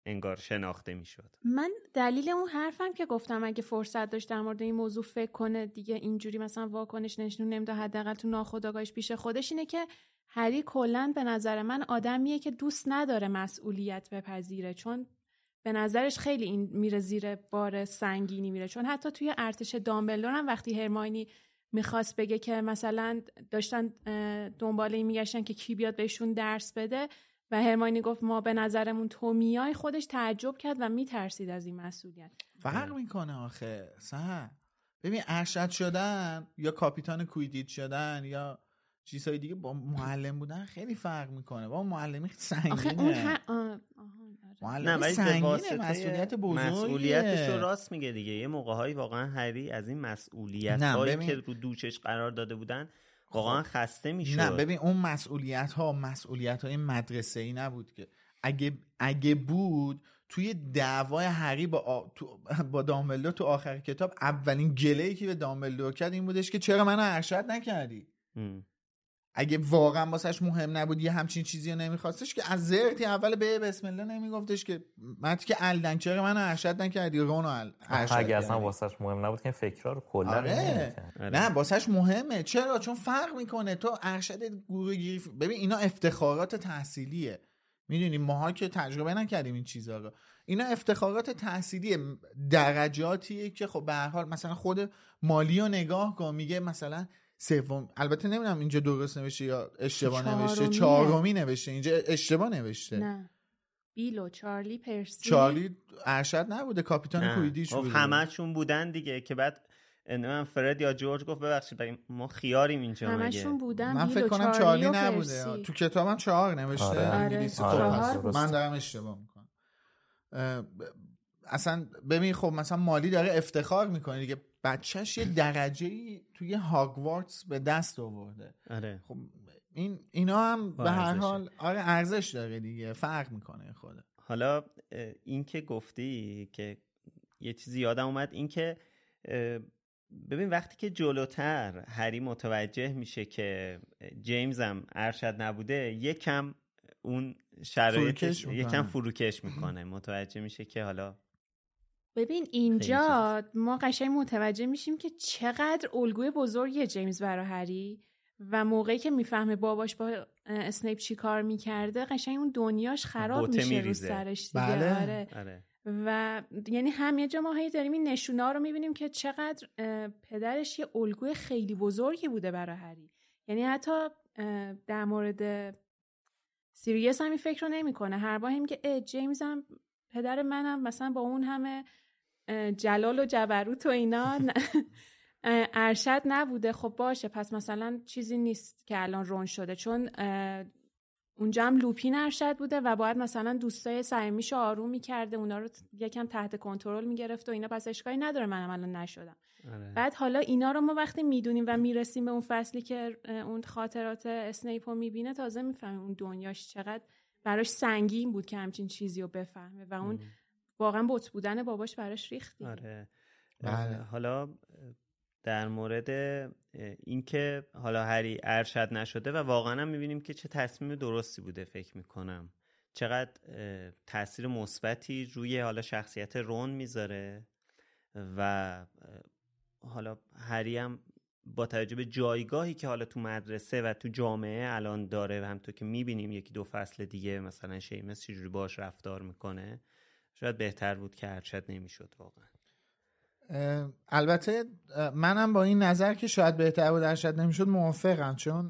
انگار شناخته میشد. من دلیل اون حرفم که گفتم اگه فرصت داشت در مورد این موضوع فکر کنه دیگه اینجوری مثلا واکنش نشون نمیده، حداقل تو ناخودآگاهش پیش خودش، اینه که هری کلاً به نظر من آدمیه که دوست نداره مسئولیت بپذیره، چون به نظرش خیلی این میره زیر بار سنگینی میره. چون حتی توی ارتش دامبلدور هم وقتی هرماینی میخواست بگه که مثلا داشتن دنبال این میگشتن که کی بیاد بهشون درس بده و هرماینی گفت ما به نظرمون تو میای، خودش تعجب کرد و میترسید از این مسئولیت. فرق میکنه آخه سه. ببین ارشد شدن یا کاپیتان کویدیچ شدن یا چیزهای دیگه با معلم بودن خیلی فرق میکنه. با معلمی سنگینه. معلم سنگینه، مسئولیت بزرگیه. مسئولیتش رو راست میگه دیگه. یه موقع‌هایی واقعا هری از این مسئولیت‌هایی که رو دوشش قرار داده بودن واقعا خسته میشد. نه ببین اون مسئولیت‌های مدرسه‌ای نبود که اگه بود توی دعوای هری با دامبلدور تو آخر کتاب اولین گله‌ای که به دامبلدور کرد این بودش که چرا منو ارشد نکردی. اگه واقعا واسش مهم نبود یه همچین چیزی رو نمیخواستش که از زرتی اول به بسم الله نمیگفتش که مت که الدن چرا منو ارشد نکردی رونو ارشد. اگه اصلا واسش مهم نبود که فکرها رو کلا نه واسش مهمه. چرا؟ چون فرق میکنه. تو ارشد گروه گیری ببین اینا افتخارات تحصیلیه. میدونی ماها که تجربه نکردیم این چیزا رو. اینا افتخارات تحصیلیه، درجاتیه که خب به هر حال مثلا خود مالی رو نگاه کن میگه مثلا سوم، البته نمیدونم اینجا درست نوشته یا اشتباه نوشته، چهارمی نوشته اینجا اشتباه نوشته. نه بیلو چارلی پرسی. چارلی ارشد نبوده، کاپیتان کویدیچ بوده. همه‌شون بودن دیگه که بعد من فرد یا جورج گفت ببخشید ما خیاریم اینجا. همشون بودن. من فکر کنم چارلی نبوده. تو کتابم 4 نوشته. انگلیسی. من دارم اشتباه میکنم. اصلا ببین خب مثلا مالی داره افتخار میکنه دیگه، بچهش یه درجه‌ای توی هاگوارتس به دست آورده. آره. خب اینا هم به هر حال آره ارزش داره دیگه، فرق میکنه خود. حالا این که گفتی که یه چیزی یادم اومد، این که ببین وقتی که جلوتر هری متوجه میشه که جیمز هم ارشد نبوده، یکم اون شرایطش یکم فروکش میکنه. متوجه میشه که حالا ببین اینجا ما قشنگ متوجه میشیم که چقدر الگوی بزرگیه جیمز برای هری و موقعی که میفهمه باباش با اسنیپ چی کار میکرده قشنگ اون دنیاش خراب میشه رو سرش دیگه. بله. آره. و یعنی همه جا ما هی داریم این نشونه رو میبینیم که چقدر پدرش یه الگوی خیلی بزرگی بوده برای هری. یعنی حتی در مورد سیریس هم این فکر رو نمی کنه. هر بار هم که جیمز هم پدر منم مثلا با اون همه جلال و جبروت و اینا ارشد نبوده، خب باشه پس مثلا چیزی نیست که الان رون شده، چون اونجا هم لوپین ارشد بوده و باید مثلا دوستای صمیمیشو آروم می‌کرده، اونا رو یکم تحت کنترل می‌گرفت و اینا، پس اشکالی نداره منم الان نشدم. بعد حالا اینا رو ما وقتی میدونیم و میرسیم به اون فصلی که اون خاطرات اسنیپ رو میبینه، تازه میفهمیم اون دنیاش چقدر براش سنگین بود که همچین چیزی رو بفهمه و اون واقعا بت بودن باباش براش ریخت. آره. حالا در مورد اینکه حالا هری ارشد نشده و واقعا هم میبینیم که چه تصمیم درستی بوده، فکر میکنم چقدر تاثیر مثبتی روی حالا شخصیت رون میذاره و حالا هری هم با توجه به جایگاهی که حالا تو مدرسه و تو جامعه الان داره و همونطور که میبینیم 1-2 فصل دیگه مثلا شیمس چجوری باش رفتار میکنه، شاید بهتر بود که ارشد نمیشد واقعا. البته منم با این نظر که شاید بهتر بود ارشد نمیشد موافقم، چون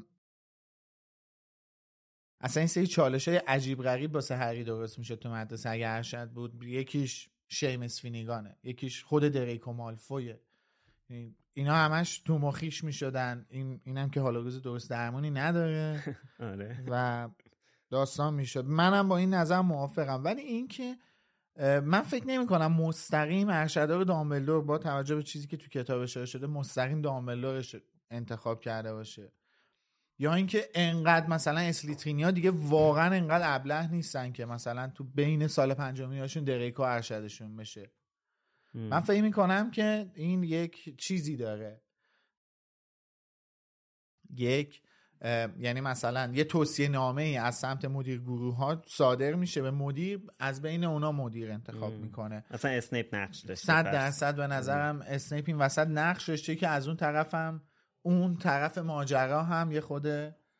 اصلا این سری چالش‌های عجیب غریب واسه هری درست میشد تو مدرسه اگه ارشد بود. یکیش شیمس فینیگانه، یکیش خود دریکو مالفویه، اینا همش تو مخیش میشدن. اینم که حالا روز درست درمونی نداره و داستان میشد. منم با این نظر موافقم، ولی این که من فکر نمی کنم مستقیم ارشدار دامبلدور با توجه به چیزی که تو کتاب اشاره شده مستقیم دامبلدورش انتخاب کرده باشه، یا اینکه انقدر مثلا اسلیترینیا دیگه واقعا انقدر ابله نیستن که مثلا تو بین سال پنجمیاشون دریکو ارشدشون بشه. من فکر میکنم که این یک چیزی داره، یک یعنی مثلا یه توصیه نامه ای از سمت مدیر گروه ها صادر میشه به مدیر، از بین اونا مدیر انتخاب میکنه. مثلا اسنیپ نقش داشته 100% به نظرم اسنیپ این وسط نقش داشته که از اون طرف ماجرا هم یه خود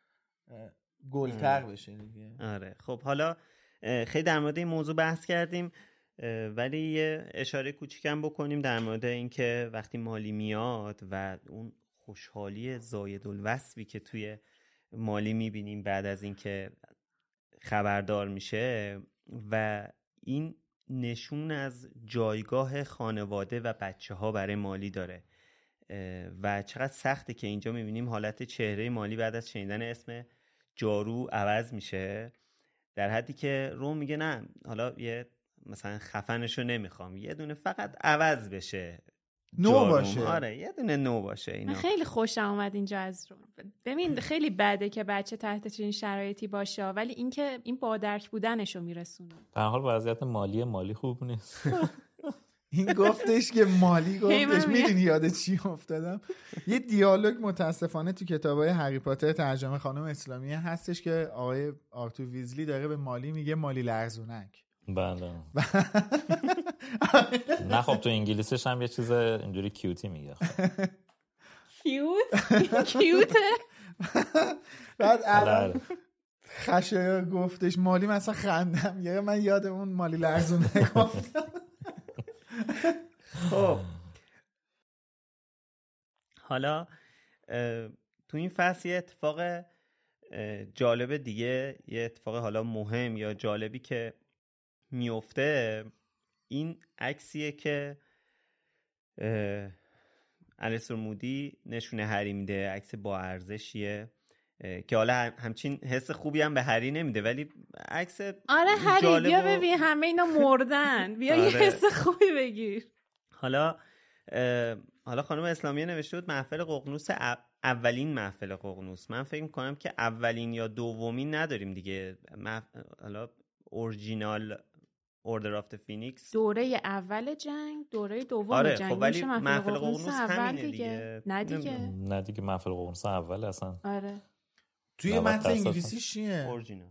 گلتر بشه دیگه. آره خب حالا خیلی در مورد این موضوع بحث کردیم، ولی یه اشاره کوچیکم بکنیم در مورد اینکه وقتی مالی میاد و اون خوشحالی زاید الوصفی که توی مالی میبینیم بعد از اینکه خبردار میشه و این نشون از جایگاه خانواده و بچه ها برای مالی داره و چقدر سخته که اینجا میبینیم حالت چهره مالی بعد از شنیدن اسم جارو عوض میشه، در حدی که روم میگه نه حالا یه مثلا خفنشو نمیخوام، یه دونه فقط عوض بشه، نو باشه. آره یه دونه نو باشه. اینا خیلی خوشم اومد اینجا از روم. ببین خیلی بده که بچه تحت چنین شرایطی باشه، ولی اینکه این با درک بودنشو میرسونه. به هر حال وضعیت مالی خوب نیست. این گفتش که مالی گفتش. میدونی یاد چی افتادم؟ یه دیالوگ متاسفانه تو کتابای هری پاتر ترجمه خانم اسلامیه هستش که آقای آرتور ویزلی داره به مالی میگه مالی لرزونک. بله. نه خب تو انگلیسیش هم یه چیز اینجوری کیوتی میگه. کیوته. بعد الان خشه گفتش مالی مثلا خندم یه من یاد اون مالی لرزونک گفتم. خب حالا تو این فصل یه اتفاق جالب دیگه، یه اتفاق حالا مهم یا جالبی که میفته، این عکسیه که الیسور مودی نشونه هری میده، عکس با ارزشیه که حالا همچین حس خوبی هم به هری نمیده، ولی عکس آره هری بیا ببین همه اینا مردن، بیا یه حس خوبی بگیر. حالا خانم اسلامیه نوشته بود محفل ققنوس اولین محفل ققنوس. من فکر میکنم که اولین یا دومین نداریم دیگه. حالا اورجینال اوردر آف فینیکس دوره اول جنگ، دوره دوم آره، جنگ. خب ولی محفل ققنوس همینه دیگه. نه دیگه محفل ققنوس اول اصلا. آره توی متن انگلیسی چیه؟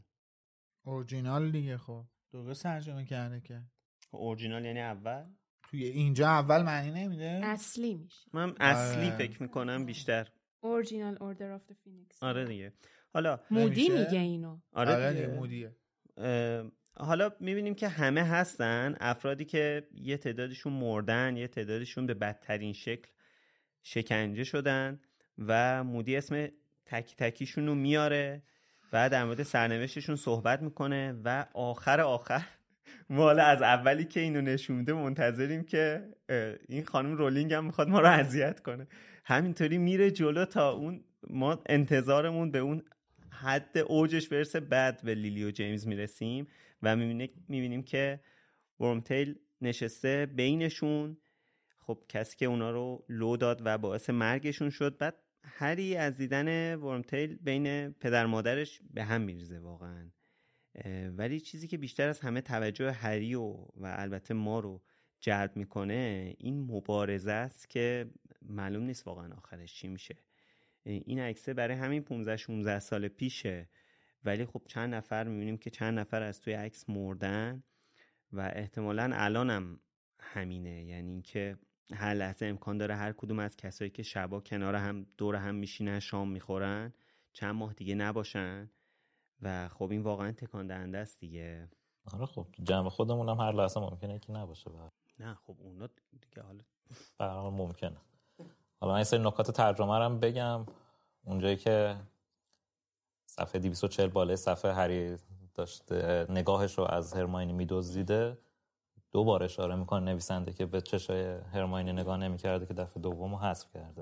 اورجینال دیگه. خب درست ترجمه کرده که اورجینال یعنی اول. توی اینجا اول معنی نمیده؟ اصلی میشه. من اصلی فکر میکنم بیشتر اورجینال اوردر آف فینیکس. آره دیگه. حالا مودی میگه اینو. آره دیگه مودیه. حالا میبینیم که همه هستن افرادی که یه تعدادشون مردن، یه تعدادشون به بدترین شکل شکنجه شدن و مودی اسم تکی تکیشون رو میاره و در مورد سرنوشتشون صحبت میکنه و آخر ما از اولی که اینو نشونده منتظریم که این خانم رولینگ هم میخواد ما رو اذیت کنه. همینطوری میره جلو تا اون ما انتظارمون به اون حد اوجش برسه، بعد به لیلی و جیمز میرسیم و میبینیم که ورمتیل نشسته بینشون. خب کسی که اونا رو لو داد و باعث مرگشون شد. بعد هری از دیدن ورمتیل بین پدر مادرش به هم میریزه واقعا. ولی چیزی که بیشتر از همه توجه هری و البته ما رو جلب میکنه این مبارزه است که معلوم نیست واقعا آخرش چی میشه. این عکسه برای همین 15-16 سال پیشه، ولی خب چند نفر میبینیم که چند نفر از توی عکس مردن و احتمالاً الانم همینه. یعنی اینکه هر لحظه امکان داره هر کدوم از کسایی که شبا کنار هم دور هم میشینن شام میخورن چند ماه دیگه نباشن و خب این واقعا تکان دهنده است دیگه. آره خب جمع خودمون هم هر لحظه ممکنه که نباشه. نه خب اونا دیگه حالا ممکنه. حالا من یه سری نکات ترجمه رو بگم. اونجایی که صفحه 240 بالای صفحه هری داشته نگاهش رو از هرماینی میدزدیده، دوباره اشاره میکنه نویسنده که به چشای هرماینی نگاه نمیکرده که دفعه دومو حذف کرده.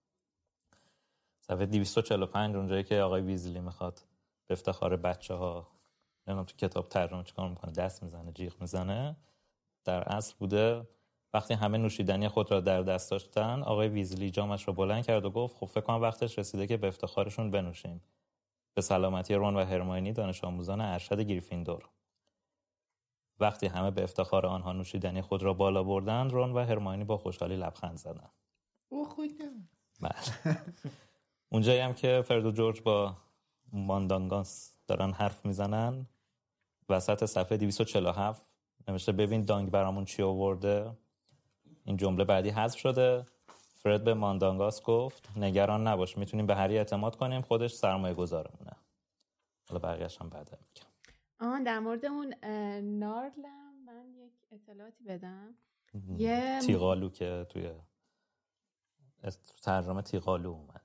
صفحه 245 اونجایی که آقای ویزلی میخواد به افتخار بچه‌ها نمیدونم تو کتاب ترجمه چیکار میکنه، دست میزنه جیغ میزنه، در اصل بوده وقتی همه نوشیدنی خود را در دست داشتن آقای ویزلی جامش را بلند کرد و گفت خب فکر کنم وقتش رسیده که به افتخارشون بنوشیم. به سلامتی رون و هرماینی دانش آموزان ارشد گریفیندور. وقتی همه به افتخار آنها نوشیدنی خود را بالا بردند رون و هرماینی با خوشحالی لبخند زدند. او خودم. بله. اونجایی هم که فرد و جورج با ماندانگاس دارن حرف میزنن وسط صفحه 247 نوشته ببین دانگ برامون چی آورده. این جمله بعدی حذف شده. فرد به ماندانگاس گفت نگران نباش، میتونیم به هری اعتماد کنیم، خودش سرمایه گذارمونه. حالا بقیه‌اش هم بعدا میگم. در مورد اون نارلم من یک اطلاعاتی بدم. تیغالو که توی ترجمه تیغالو اومد.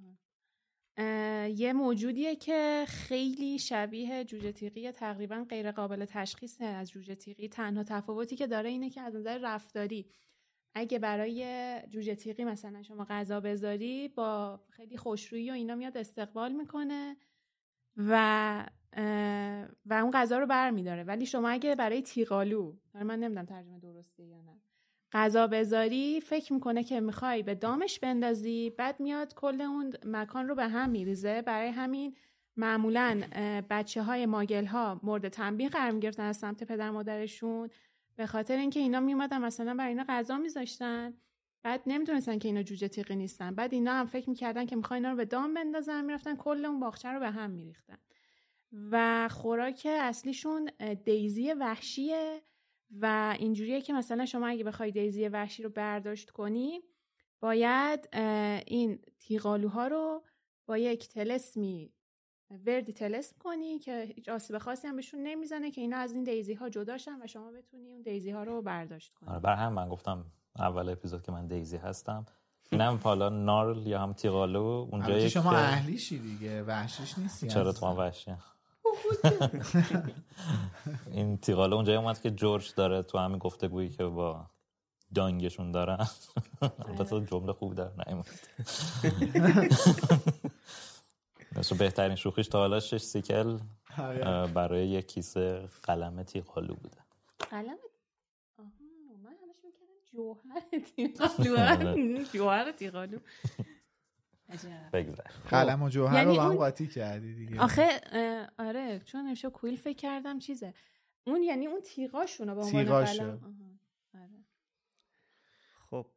یه موجودیه که خیلی شبیه جوجه تیغی، تقریبا غیر قابل تشخیص از جوجه تیغی. تنها تفاوتی که داره اینه که از نظر رفتاری اگه برای جوجه تیغی مثلا شما غذا بذاری با خیلی خوشرویی و اینا میاد استقبال میکنه و اون غذا رو برمیداره. ولی شما اگه برای تیغالو، من نمیدونم ترجمه درسته یا نه، غذا بذاری فکر میکنه که میخوای به دامش بندازی، بعد میاد کل اون مکان رو به هم میریزه. برای همین معمولاً بچه‌های ماگل‌ها مورد تنبیه قرار میگرفتن از سمت پدر مادرشون، به خاطر اینکه اینا میومدن مثلا برای اینا غذا میذاشتن، بعد نمیدونستن که اینا جوجه تیغی نیستن، بعد اینا هم فکر میکردن که میخوان اینا رو به دام بندازن، میرفتن کل اون باغچه رو به هم میریختن. و خوراک اصلیشون دیزی وحشیه و اینجوریه که مثلا شما اگه بخوای دیزی وحشی رو برداشت کنی باید این تیغالوها رو با یک تلسمی وردی تلسم کنی که هیچ آسیب خاصی هم بهشون نمیزنه که اینا از این دیزی ها جدا شن و شما بتونی اون دیزی ها رو برداشت کنی. برای هم من گفتم اول اپیزود که من دیزی هستم. اینم حالا نارل یا هم تیغالو اونجایی شما اهلیشی دیگه، وحشیش نیستی. چرا تو من وحشی؟ این تیغالو اونجایی اومد که جورج داره تو همین گفتگویی که با دانگشون دارن. البته جمله خوب در نیامد. مثلا بهترین شوخیش تا حالا 6 سیکل برای یک کیسه قلم تیغالو بوده. قلم؟ من همش می‌کردم جوهر تیغالو. جوهر تیغالو. بگذار. قلم و جوهر رو هم قاطی کردی دیگه. آخه آره چون نمیشه کویل فکر کردم چیزه. اون یعنی اون تیغاشونه به عنوان قلم. خب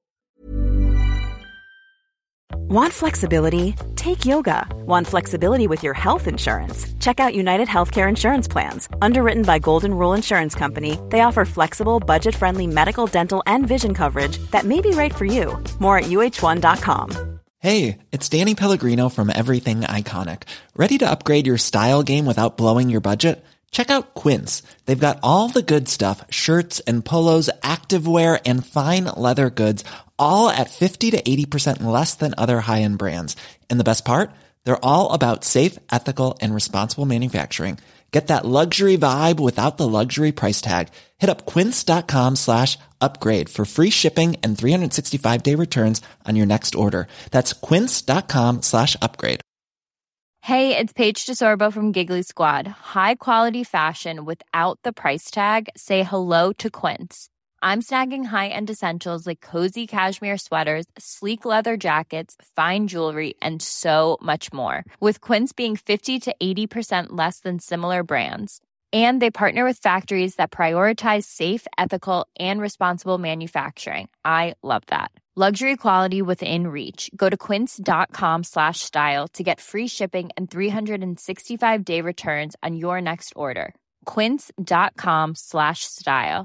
Want flexibility? Take yoga. Want flexibility with your health insurance? Check out United Healthcare Insurance Plans. Underwritten by Golden Rule Insurance Company, they offer flexible, budget-friendly medical, dental, and vision coverage that may be right for you. More at uh1.com. Hey, it's Danny Pellegrino from Everything Iconic. Ready to upgrade your style game without blowing your budget? Check out Quince. They've got all the good stuff, shirts and polos, activewear, and fine leather goods, all at 50 to 80% less than other high-end brands. And the best part? They're all about safe, ethical, and responsible manufacturing. Get that luxury vibe without the luxury price tag. Hit up quince.com/upgrade for free shipping and 365-day returns on your next order. That's quince.com/upgrade. Hey, it's Paige DeSorbo from Giggly Squad. High quality fashion without the price tag. Say hello to Quince. I'm snagging high-end essentials like cozy cashmere sweaters, sleek leather jackets, fine jewelry, and so much more. With Quince being 50 to 80% less than similar brands. And they partner with factories that prioritize safe, ethical, and responsible manufacturing. I love that. Luxury quality within reach. Go to quince.com/style to get free shipping and 365-day returns on your next order. quince.com/style.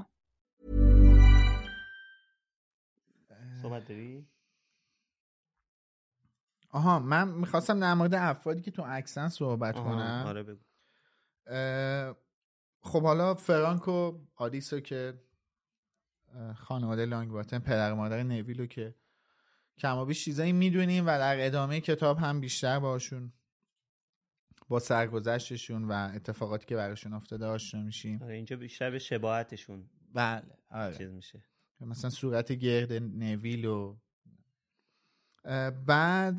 صحبت داری؟ آها من میخواستم در مورد افرادی که تو اکسن صحبت کنم. آره بگو. خب حالا فرانک و آلیسو که خانواده لانگباتن، پدر و مادر نویلو که کمابیش چیزایی میدونیم و در ادامه کتاب هم بیشتر باشون با سرگذشتشون و اتفاقاتی که براشون افتاده آشنا میشیم. آره اینجا بیشتر به شباهتشون بله آره چیز میشه، مثلا صورت گرد نویل و بعد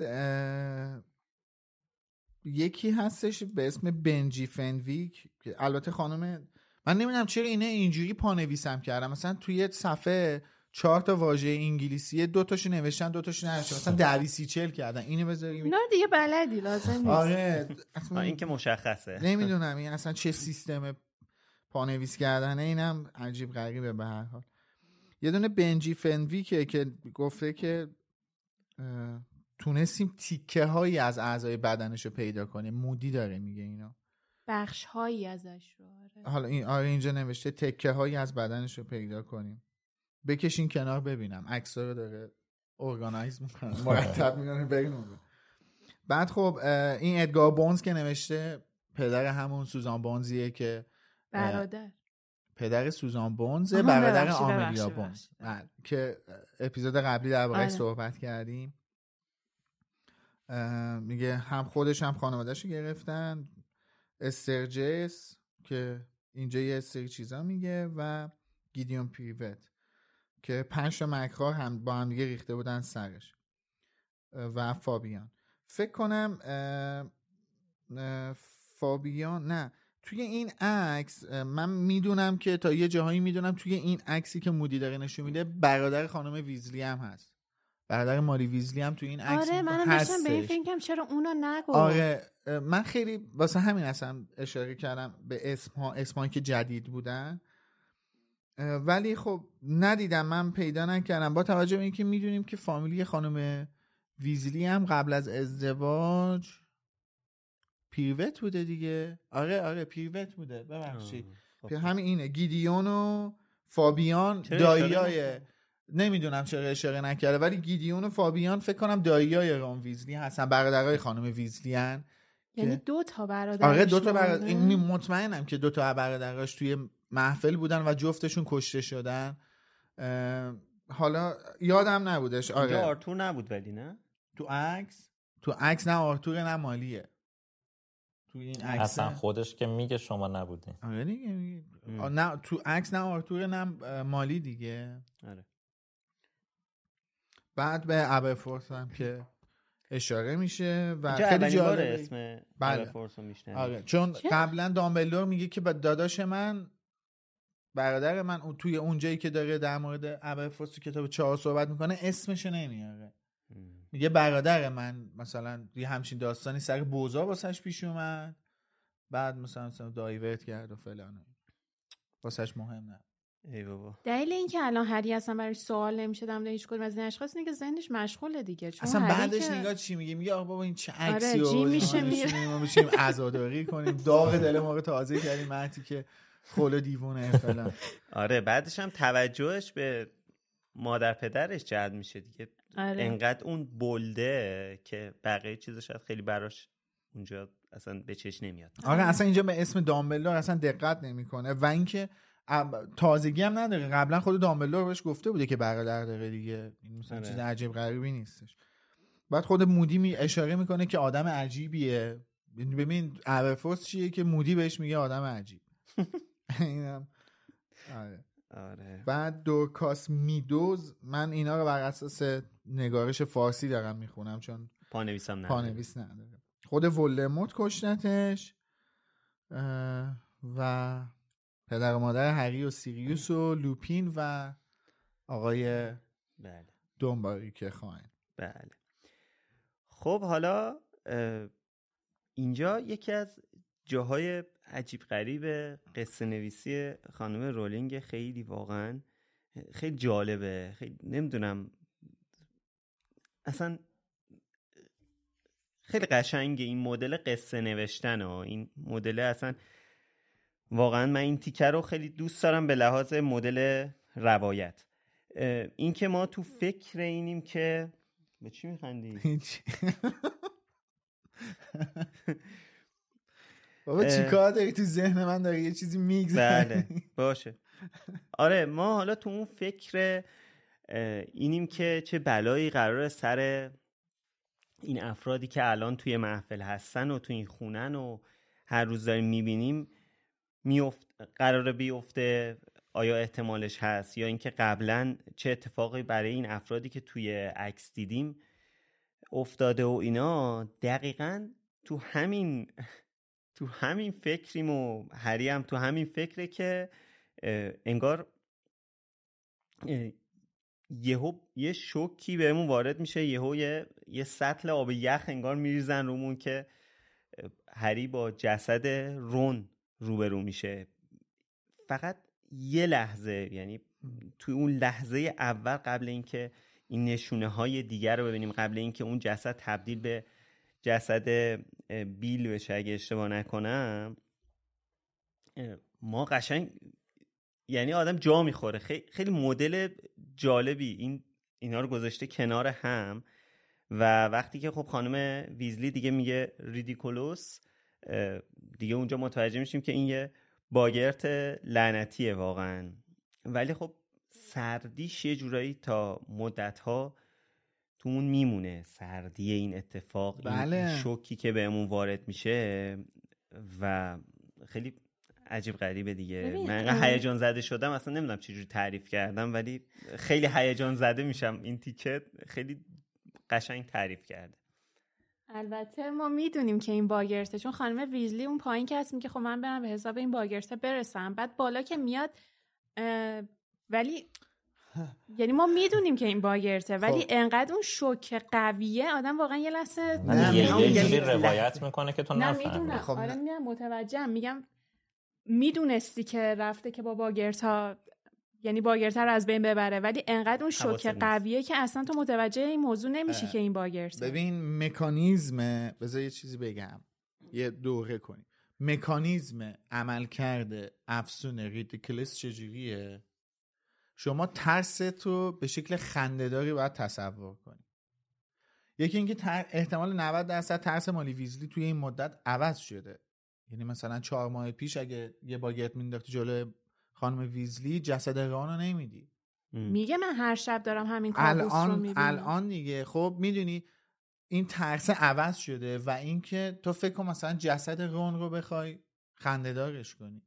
یکی هستش به اسم بنجی فنویک که البته خانم، من نمیدونم چرا اینه اینجوری پانویسم کردم، مثلا توی صفحه 4 تا واژه انگلیسی 2 تاشو نوشتن 2 تاشو ننوشتن، مثلا 10-40 کردن. اینو بذاریم نه دیگه بلدی لازم نیست. آره این که مشخصه. نمیدونم این اصلا چه سیستم پانویس کردنه، اینم عجیب غریبه. به هر حال یه دونه بنجی فنویکه که گفته که تونستیم تیکه هایی از اعضای بدنش رو پیدا کنیم. مودی داره میگه اینا بخش هایی ازش رو. حالا این اینجا نوشته تکه هایی از بدنش رو پیدا کنیم. بکشین کنار ببینم عکس‌ها رو داره ارگانایز میکنه، مرتب میکنه بریم. بعد خب این ادگار بونز که نوشته پدر همون سوزان بونزیه که پدر سوزان بونز، برادر آملیا بونز که اپیزود قبلی درباره‌اش صحبت کردیم. میگه هم خودش هم خانواده‌اش رو گرفتن. استرجس که اینجا یه سری چیزا میگه و گیدیون پریوت که 5 تا مکرار هم با هم دیگه ریخته بودن سرش و فابیان. فکر کنم فابیان نه، توی این عکس من میدونم که تا یه جاهایی میدونم توی این عکسی که مودی داره نشون میده برادر خانم ویزلی هم هست، برادر ماری ویزلی هم توی این عکس آره منم داشتم به این فکرم چرا اونو نگفت. آره من خیلی واسه همین اصلا اشاره کردم به اسمایی که جدید بودن، ولی خب ندیدم، من پیدا نکردم. با توجه به اینکه میدونیم که فامیلی خانم ویزلی هم قبل از ازدواج پیروت بوده دیگه. آره پیروت بوده، ببخشید همین اینه. گیدیون و فابیان داییای، نمیدونم چرا اشاره نکرده، ولی گیدیون و فابیان فکر کنم داییای رون ویزلی هستن، برادرای خانم ویزلی هن. یعنی 2 تا برادر. آره 2 تا برادر، این مطمئنم که 2 تا برادراش توی محفل بودن و جفتشون کشته شدن. حالا یادم نبودش. آره آرتور نبود ولی نه تو عکس نه آرتور نه مالیه. تو این عکس اصلا خودش که میگه شما نبودین. آره دیگه میگه نه تو عکس نه آرتور نه مالی دیگه. آره. بعد به ابرفورس هم که اشاره میشه و خیلی جالب اسم ابرفورس رو میشنویم. آره چون قبلا دامبلدور میگه که داداش من، برادر من، اون توی اون جایی که داره در مورد ابرفورس تو کتاب 4 صحبت میکنه اسمشو نمیاره. میگه برادر من مثلا یه همچین داستانی سر بوزا واسش پیش اومد، بعد مثلا دایورت کرد و فلان، واسش مهم نه. ای بابا. دلیل این که الان هری اصلا براش سوال نمیشه در مورد هیچ کدوم از این اشخاص اینه که ذهنش مشغوله دیگه. چون اصلا بعدش نگاه چی میگه آقا بابا این چه عکسی آره میشه ما بشیم عزاداری کنیم، داغ دل ما رو تازه کردیم مهدی که خلو دیوونه فلان. آره بعدش هم توجهش به مادر پدرش جلب میشه دیگه. آره. انقدر اون بلده که بقیه چیزا شاید خیلی براش اونجا اصلا به چشم نمیاد. آره اصلا اینجا به اسم دامبلدور اصلا دقت نمیکنه و اینکه تازگی هم نداره. قبلا خود دامبلدور بهش گفته بوده که برادر داره دیگه، این مثلا چیز عجیب غریبی نیستش. بعد خود مودی اشاره میکنه که آدم عجیبیه. ببین ابرفورس چیه که مودی بهش میگه آدم عجیب. اینم آره. بعد دورکاس میدوز، من اینا رو بر اساس نگارش فارسی دارم میخونم چون پانویس نداره. خود ولدمورت کشتتش و پدر و مادر هری و سیریوس و لوپین و آقای دنباری که خواهن. بله. خب حالا اینجا یکی از جاهای عجیب غریب قصه نویسی خانم رولینگ، خیلی واقعا خیلی جالبه. خیلی نمیدونم اصلا خیلی قشنگه این مدل قصه نوشتن ها. این مدل اصلا واقعا من این تیکه رو خیلی دوست دارم به لحاظ مدل روایت. این که ما تو فکر اینیم که به چی میخندی؟ بابا چیکار داری تو ذهن من داری یه چیزی میگذره؟ بله باشه. آره ما حالا تو اون فکر اینیم که چه بلایی قراره سر این افرادی که الان توی محفل هستن و توی این خونن و هر روز داریم میبینیم قراره بیفته، آیا احتمالش هست، یا اینکه قبلا چه اتفاقی برای این افرادی که توی عکس دیدیم افتاده و اینا. دقیقاً تو همین فکریم و هری هم تو همین فکره که انگار یه شوکی بهمون وارد میشه، یه سطل آب یخ انگار میریزن رومون که هری با جسد رون روبرو میشه. فقط یه لحظه، یعنی توی اون لحظه اول قبل اینکه این نشونه های دیگر رو ببینیم قبل اینکه اون جسد تبدیل به جسد بیل بشه اگه اشتباه نکنم، ما قشنگ یعنی آدم جا میخوره. خیلی مدل جالبی اینا رو گذاشته کنار هم و وقتی که خب خانم ویزلی دیگه میگه ریدیکولوس، دیگه اونجا متوجه میشیم که این یه باگرت لعنتیه واقعا. ولی خب سردیش یه جورایی تا مدت‌ها تومون میمونه، سردی این اتفاق، بله. این شوکی که بهمون وارد میشه و خیلی عجیب غریبه دیگه. من انقدر هیجان زده شدم اصلا نمیدونم چجوری تعریف کردم، ولی خیلی هیجان زده میشم. این تیکت خیلی قشنگ تعریف کرده. البته ما میدونیم که این باگرته، چون خانم ویزلی اون پایین که هست میگه خب من برم به حساب این باگرته برسم، بعد بالا که میاد ولی یعنی ما میدونیم که این باگرته ولی انقدر اون شوک قویه آدم واقعا یه لحظه یه جوری روایت میکنه که تو نفهمی. خب آره میدونم، متوجهم. میگم میدونستی که رفته که با باگرتا یعنی باگرتا رو از بین ببره، ولی انقدر اون شوک قویه که اصلا تو متوجه این موضوع نمیشی که این باگرته. ببین مکانیزم، بذار یه چیزی بگم، یه دوره کنیم. مکانیزم عملکرد افسون ریدیکولس چجوریه؟ شما ترستو به شکل خنده‌داری باید تصور کنی. یکی اینکه احتمال 90% ترس مالی ویزلی توی این مدت عوض شده. یعنی مثلا 4 ماه پیش اگه یه باگت مینداختی جلوی خانم ویزلی جسد رانو نمیدی. میگه من هر شب دارم همین کابوس رو میبینم. الان دیگه خب میدونی این ترس عوض شده و اینکه تو فکر کن مثلا جسد رون رو بخوای خنده‌دارش کنی.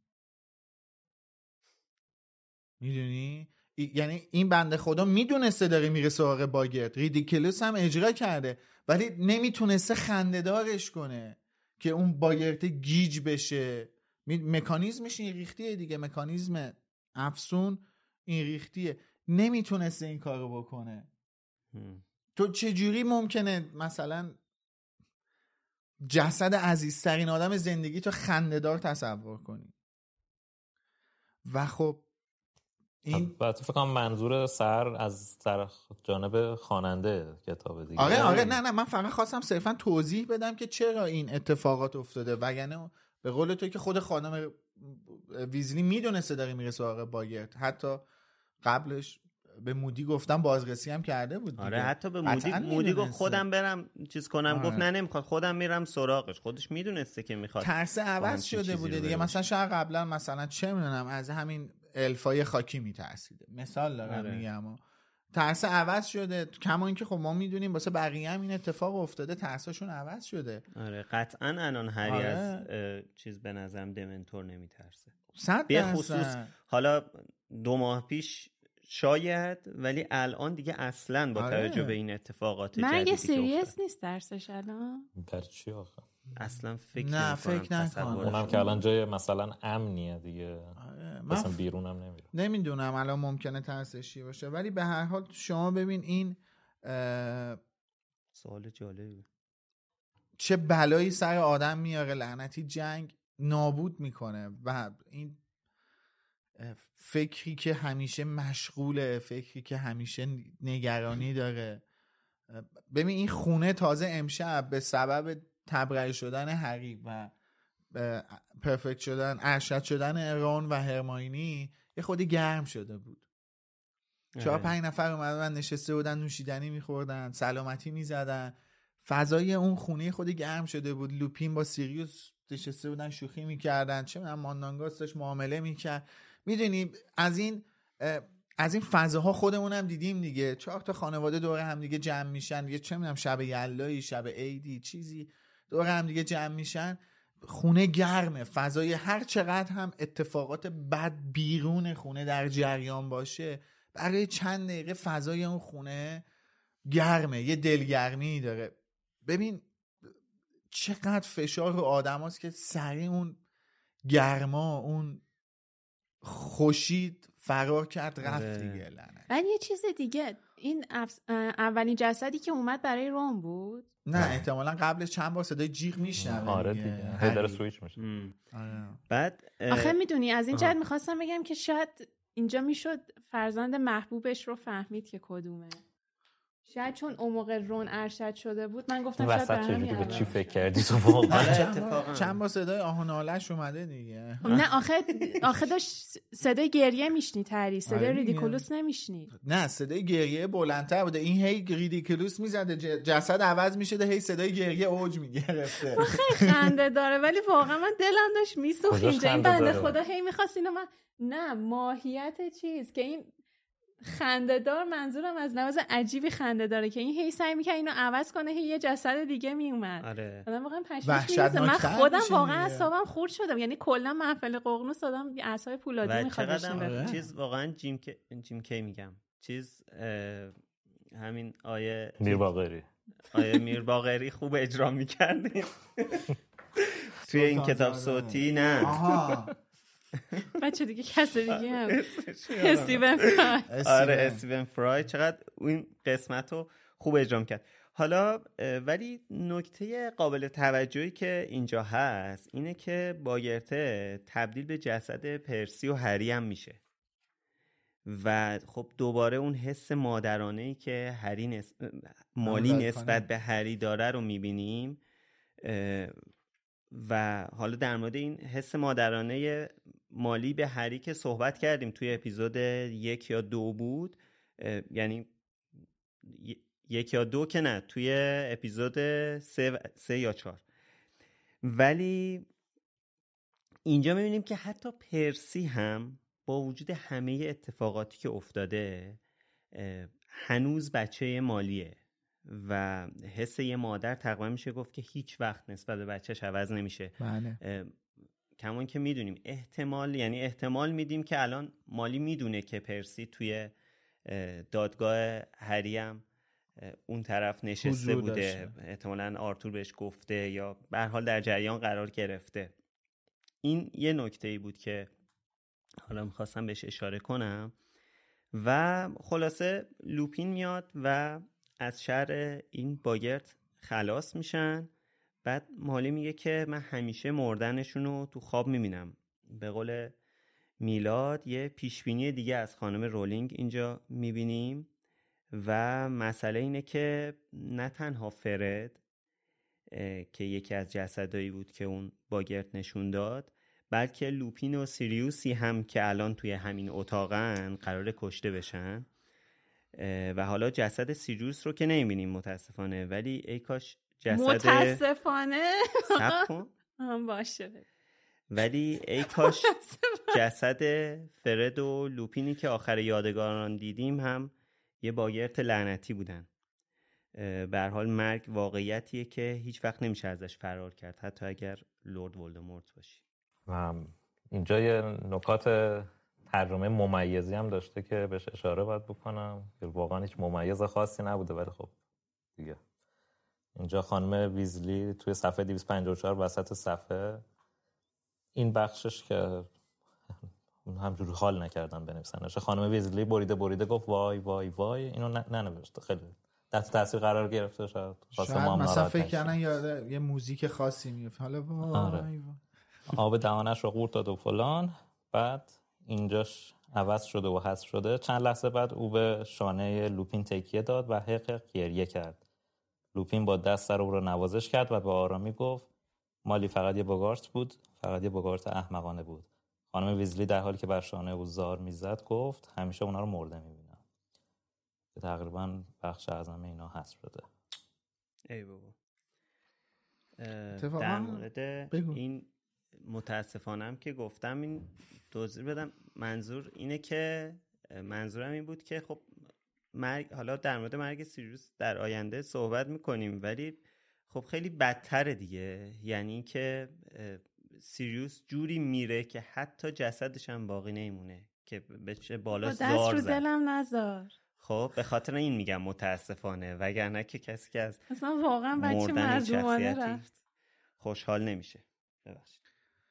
میدونی؟ یعنی این بنده خدا میدونسته داره میره سراغ باگرت، ریدیکولوس هم اجرا کرده ولی نمیتونسته خنده‌دارش کنه که اون باگرت گیج بشه. مکانیزمش این ریختیه دیگه، مکانیزم افسون این ریختیه، نمیتونسته این کارو بکنه. تو چجوری ممکنه مثلا جسد عزیزترین آدم زندگی تو خنده‌دار تصور کنی؟ و خب این البته فکر کنم منظور سر از جانب خواننده کتاب دیگه. آره نه من فقط خواستم صرفا توضیح بدم که چرا این اتفاقات افتاده، وگرنه به قول تو که خود خانم ویزلی میدونسته داره میره سراغ باگرت، حتی قبلش به مودی گفتم بازرسی هم کرده بود دیگه. آره حتی به مودی گفت خودم برم چیز کنم. آره. گفت نه نمیخواد، خودم میرم سراغش. خودش میدونسته که میخواد. ترس عوض شده بوده دیگه. مثلا شاید قبلا مثلا چه میدونم از همین الفای خاکی میترسیده، مثال دارم میگم. ترس عوض شده، کما اینکه خب ما میدونیم واسه بقیه هم این اتفاق افتاده، ترسشون عوض شده. آره قطعا الان هری از چیز به نظرم دمنتور نمیترسه 100%. به خصوص حالا 2 ماه پیش شاید، ولی الان دیگه اصلا با توجه به این اتفاقات جدیدی من که یه سریس نیست درسش الان. در چی آخه؟ اصلا فکر نکنم. اونم که الان جای مثلا امنیه دیگه، مثلا بیرونم نمیره. نمیدونم الان ممکنه ترسشی باشه، ولی به هر حال شما ببین این سوال جالبه، چه بلایی سر آدم میاره. لعنتی جنگ نابود میکنه و این فکری که همیشه مشغوله، فکری که همیشه نگرانی داره. ببین این خونه تازه امشب به سبب تبرئه شدن هری و پرفکت شدن، ارشد شدن رون و هرماینی یه خودی گرم شده بود. 4-5 نفر اومدن نشسته بودن نوشیدنی میخوردن، سلامتی میزدن، فضای اون خونه خودی گرم شده بود. لوپین با سیریوس نشسته بودن شوخی میکردن، چه میدونم ماندانگاس داشت معامله میکرد. میدونی از این فضاها خودمون هم دیدیم دیگه. 4 تا خانواده دور هم دیگه جمع میشن، یه چه میدونم شب یلایی، شب عیدی، چیزی دور هم دیگه جمع میشن، خونه گرمه، فضای هر چقدر هم اتفاقات بد بیرون خونه در جریان باشه، برای چند دقیقه فضای اون خونه گرمه، یه دلگرمی داره. ببین چقدر فشار رو آدم هست که سریع اون گرما، اون خوشید فرار کرد رفت دیگه. ولی یه چیز دیگه، این اولین جسدی که اومد برای روم بود؟ نه احتمالاً قبلش چند بار صدای جیغ میشنوه. آره دیگه هدر سویچ میشه. بعد آخه میدونی از این جهت میخواستم بگم که شاید اینجا میشد فرزند محبوبش رو فهمید که کدومه. شاید چون اون موقع رون ارشد شده بود من گفتم شاید وسط چجوری به چی فکر کردی تو واقعا؟ چند با صدای آهن آلش اومده دیگه. نه آخه داشت صدای گریه میشنید هری، صدای ریدیکولوس نمیشنید. نه صدای گریه بلندتر بوده، این هی ریدیکولوس میزده جسد عوض میشده، هی صدای گریه اوج میگرفته. خیلی خنده داره ولی واقعا من دلم داشت میسوخت اینجا. این بنده خدا هی میخواست اینو من نه ماهیت چیز که این خنده دار، منظورم از لحاظ عجیبی خنده داره که این هی سعی میکنه اینو عوض کنه، هی یه جسد دیگه میومد. آره. آدم واقعا پشمش میریزه. من خودم واقعا اعصابم خورد شدم، یعنی کلا محفل ققنوس دادم اعصاب پولادی میخواد بشینه. چیز واقعا جیم کی میگم چیز همین آیه میر باقری خوب اجرا میکردیم توی این کتاب صوتی. نه بچه دیگه کسی دیگه هم استیون فرای. آره استیون فرای چقدر این قسمت رو خوب اجرا کرد. حالا ولی نکته قابل توجهی که اینجا هست اینه که باگرته تبدیل به جسد پرسی و هری هم میشه و خب دوباره اون حس مادرانه‌ای که مالی نسبت به هری داره رو میبینیم. و حالا در مورد این حس مادرانه مالی به هری که صحبت کردیم توی اپیزود 1 یا 2 بود، یعنی 1 یا 2 که نه، توی اپیزود 3 یا 4. ولی اینجا میبینیم که حتی پرسی هم با وجود همه اتفاقاتی که افتاده هنوز بچه مالیه و حس یه مادر تقریبا میشه گفت که هیچ وقت نسبت به بچهش عوض نمیشه. بله. کمان که میدونیم احتمال میدیم که الان مالی میدونه که پرسی توی دادگاه هری هم اون طرف نشسته بوده، احتمالاً آرتور بهش گفته یا به هر حال در جریان قرار گرفته. این یه نکته‌ای بود که حالا میخواستم بهش اشاره کنم. و خلاصه لوپین میاد و از شر این باگرت خلاص میشن. بعد مالی میگه که من همیشه مردنشون رو تو خواب میبینم. به قول میلاد یه پیشبینی دیگه از خانم رولینگ اینجا میبینیم و مسئله اینه که نه تنها فرد که یکی از جسدایی بود که اون باگرت نشون داد، بلکه لوپین و سیریوسی هم که الان توی همین اتاقن قراره کشته بشن. و حالا جسد سیریوس رو که نمیبینیم متاسفانه، ولی ای کاش جسد متاسفانه باشه، ولی ای کاش جسد فرد و لوپینی که آخر یادگاران دیدیم هم یه باگرت لعنتی بودن. به هر حال مرگ واقعیتیه که هیچ وقت نمیشه ازش فرار کرد، حتی اگر لرد ولدمورت باشی. اینجا یه نکات ترجمه ممیزی هم داشته که بهش اشاره باید بکنم که واقعا هیچ ممیز خاصی نبوده، ولی خب دیگه اینجا خانم ویزلی توی صفحه 254 وسط صفحه این بخشش که همجوری حال نکردم بنویسنش، خانم ویزلی بریده گفت وای وای وای، اینو ننوشته، خیلی تحت تاثیر قرار گرفته، شاید مثلا فکر کردن یه موزیک خاصی میفته، حالا وای وای آب دهانش رو قورت داد و فلان. بعد اینجاش عوض شده و حذف شده. چند لحظه بعد او به شانه لوپین تکیه داد و حق گریه کرد. لوپین با دست سر او را نوازش کرد و به آرامی گفت مالی فقط یه بوگارت بود، فقط یه بوگارت احمقانه بود. خانم ویزلی در حالی که بر شانه او زار میزد گفت همیشه اونا رو مرده میبینم. که تقریبا بخش اعظم اینا حذف شده. ای بابا. در مورد این متاسفانم که گفتم این توضیح بدم، منظور اینه که منظورم این بود که خب حالا در مورد مرگ سیریوس در آینده صحبت میکنیم، ولی خب خیلی بدتره دیگه. یعنی که سیریوس جوری میره که حتی جسدش هم باقی نمیمونه که بشه بالا زار دست رو دلم نذار. خب به خاطر این میگم متاسفانه، وگرنه که کسی که از اصلا واقعا بچه مظلومانه رفت خوشحال نمیشه. ببخشید.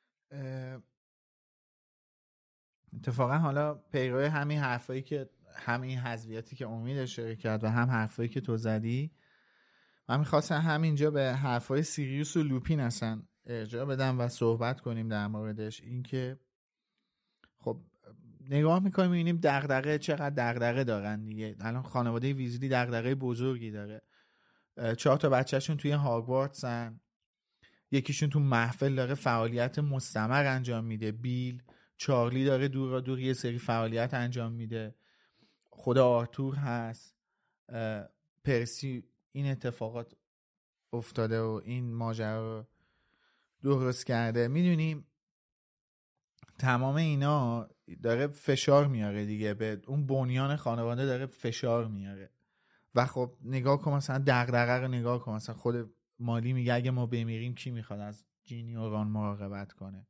اتفاقا حالا پیرو همین حرفایی که همین حذویاتی که امید اشاره کرد و هم حرفایی که تو زدی، من می‌خواستم همینجا به حرفای سیریوس و لوپین اصلا ارجاع بدم و صحبت کنیم در موردش. این که خب نگاه میکنیم میبینیم دغدغه چقدر دغدغه دارن دیگه. الان خانواده ویزلی دغدغه بزرگی داره. 4 تا بچه‌شون توی هاگوارتسن، یکیشون تو محفل داره فعالیت مستمر انجام میده، بیل. چارلی داره دور دور یه سری فعالیت انجام میده، خود آرتور هست، پرسی این اتفاقات افتاده و این ماجرا رو درست کرده. میدونیم تمام اینا داره فشار میاره دیگه، به اون بنیان خانواده داره فشار میاره. و خب نگاه کن مثلا دغدغه رو نگاه کن، مثلا خود مالی میگه اگه ما بمیریم کی میخواد از جینی و ران مراقبت کنه؟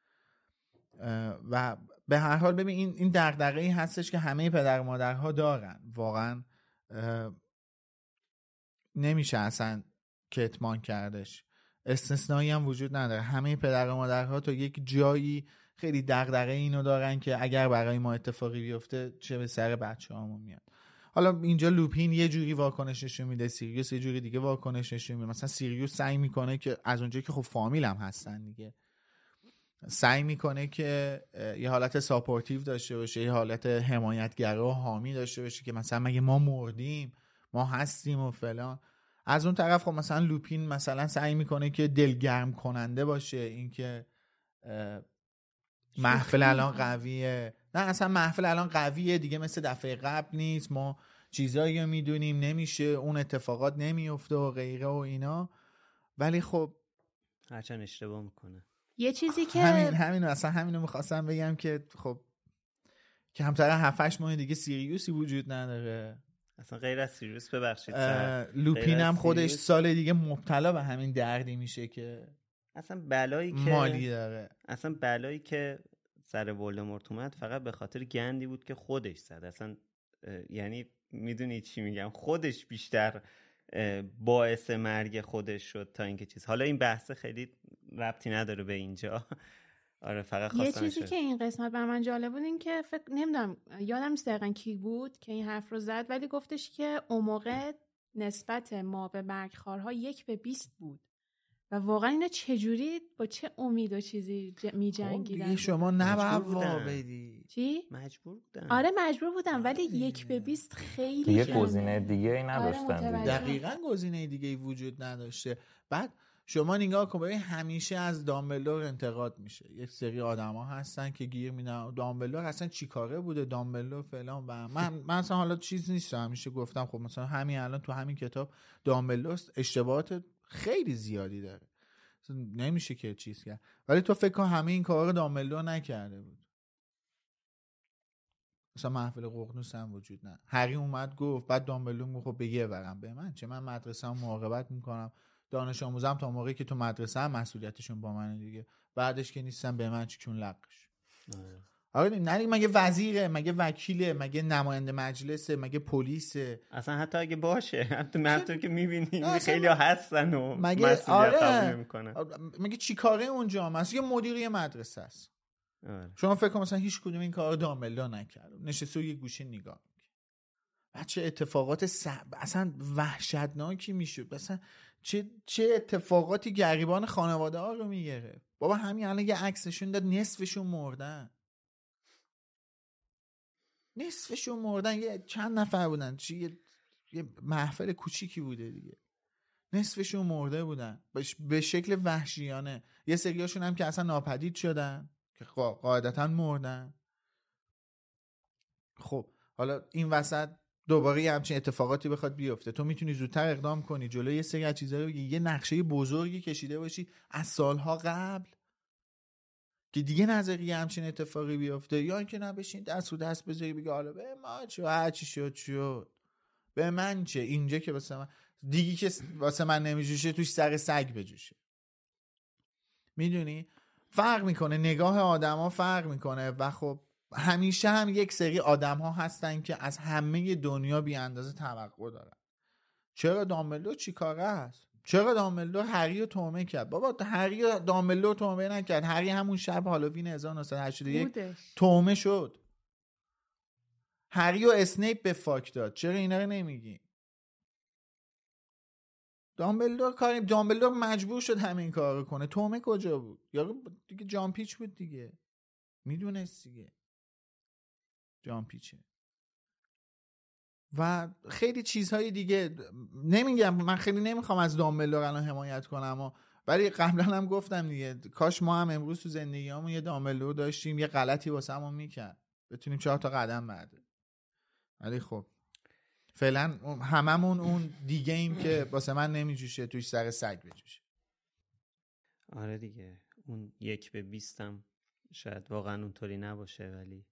و به هر حال ببین این دغدغه‌ای هستش که همه پدر و مادرها دارن، واقعا نمیشه اصلا کتمان کردش، استثنایی هم وجود نداره. همه پدر و مادرها تا یک جایی خیلی دغدغه اینو دارن که اگر برای ما اتفاقی بیفته چه به سر بچه‌هامون میاد. حالا اینجا لوپین یه جوری واکنش نشون میده، سیریوس یه جوری دیگه واکنش نشون میده. مثلا سیریوس سعی میکنه که از اونجایی که خب فامیل هم هستن دیگه، سعی میکنه که یه حالت ساپورتیو داشته باشه، یه حالت حمایتگرا و حامی داشته باشه که مثلا مگه ما مردیم، ما هستیم و فلان. از اون طرف خب مثلا لوپین مثلا سعی میکنه که دلگرم کننده باشه، اینکه محفل الان قویه، نه اصلا محفل الان قویه دیگه، مثل دفعه قبل نیست، ما چیزایی رو میدونیم، نمیشه اون اتفاقات نمیفته و غیره و اینا. ولی خب هرچند اشتباه میکنه. یه چیزی که همینو میخواستم بگم که خب کمتر 7-8 ماه دیگه سیریوسی وجود نداره اصلا غیر از سیریوس. ببخشید لوپین هم خودش سال دیگه مبتلا به همین دردی میشه که اصلا بلایی که مالی داره. اصلا بلایی که سر ولدمورت اومد فقط به خاطر گندی بود که خودش زد. اصلا یعنی میدونی چی میگم، خودش بیشتر باعث مرگ خودش شد تا اینکه چیز. حالا این بحث خیلی ربطی نداره به اینجا. آره فقط خواستم یه چیزی که این قسمت بر من جالب بود این که فکر نمیدونم یادم نیست دقیقاً کی بود که این حرف رو زد، ولی گفتش که اون موقع نسبت ما به مرگخوارها 1:20 بود و واقعا اینا چجوری با چه امید و چیزی می جنگیدن. شما نباید بدی. چی؟ مجبور بودن. آره مجبور بودن، ولی 1:20 خیلی دیگه گزینه دیگه ای نداشتن. آره دقیقاً گزینه دیگه ای وجود نداشته. بعد شما نگاه کن ببین، همیشه از دامبلدور انتقاد میشه. یک سری آدما هستن که گیر میدن دامبلدور اصلا چیکاره بوده، دامبلدور فلان. و من اصلا حالا چیز نیست، همیشه گفتم خب مثلا همین الان تو همین کتاب دامبلدور اشتباهات خیلی زیادی داره، نمیشه که چیز کرد. ولی تو فکر کن همه این کارا رو دامبلدور نکرده بود. مثلا محفل ققنوس هم وجود نه. هری اومد گفت، بعد دامبلدور گفت خب بگه برام به من چه، من مدرسه‌ام مراقبت میکنم، دانش آموزم تا موقعی که تو مدرسه هم مسئولیتشون با منه دیگه، بعدش که نیستم به من چون لقش. آره نه مگه وزیره، مگه وکیله، مگه نماینده مجلسه، مگه پلیسه؟ اصلا حتی اگه باشه، حتی مردم که میبینیم خیلی ها هستن و مگه مسئولیت قبول نمیکنن. مگه چی کاره اونجا هست؟ یه مدیری مدرسه است. شما فکر کن مثلا هیچ کدوم این کارو دامبلدور نکرد، نشسته یه گوشه نگاه میکنه. بچه اتفاقات اصلا وحشتناکی میشد، مثلا چه اتفاقاتی گریبان خانواده ها رو میگیره. بابا همین الان یه عکسشون داد، نصفشون مردن، یه چند نفر بودن، یه محفل کوچیکی بوده دیگه، نصفشون مرده بودن به شکل وحشیانه. یه سریاشون هم که اصلا ناپدید شدن که قاعدتا مردن. خب حالا این وسط دوباره یه همچین اتفاقاتی بخواد بیفته، تو میتونی زودتر اقدام کنی جلوی یه سری از چیزا رو، یه نقشه بزرگی کشیده باشی از سالها قبل که دیگه نظریه همچین اتفاقی بیفته، یا اینکه نبشین دست رو دست بذاری بگی حالا به ما چه، هر چی شد به من چه، اینجا که واسه من دیگه که واسه من نمیجوشه توش سر سگ بجوشه. میدونی فرق میکنه، نگاه آدما فرق میکنه. و خب همیشه هم یک سری آدم ها هستن که از همه دنیا بی اندازه توقع دارن. چرا دامبلدور چی کاره است؟ چرا دامبلدور هری رو تومه کرد؟ بابا هری رو دامبلدور تومه نکرد. هری همون شب هالووین 1981 تومه شد. هری و اسنیپ به فاک داد. چرا اینا رو نمیگی؟ دامبلدور مجبور شد همین کار رو کنه. تومه کجا بود؟ یا دیگه جان پیچ بود دیگه، میدونست دیگه. جان پیچه و خیلی چیزهای دیگه. نمیگم من خیلی نمیخوام از دامبلدور الان حمایت کنم ولی قبلا هم گفتم دیگه کاش ما هم امروز تو زندگیامون یه دامبلدور داشتیم یه غلطی واسمون میکرد بتونیم 4 تا قدم بعده. ولی خب فعلا هممون اون دیگه ایم که واسه من نمیجوشه توش سر سگ بجوشه. آره دیگه اون 1/20 هم شاید واقعا اونطوری نباشه ولی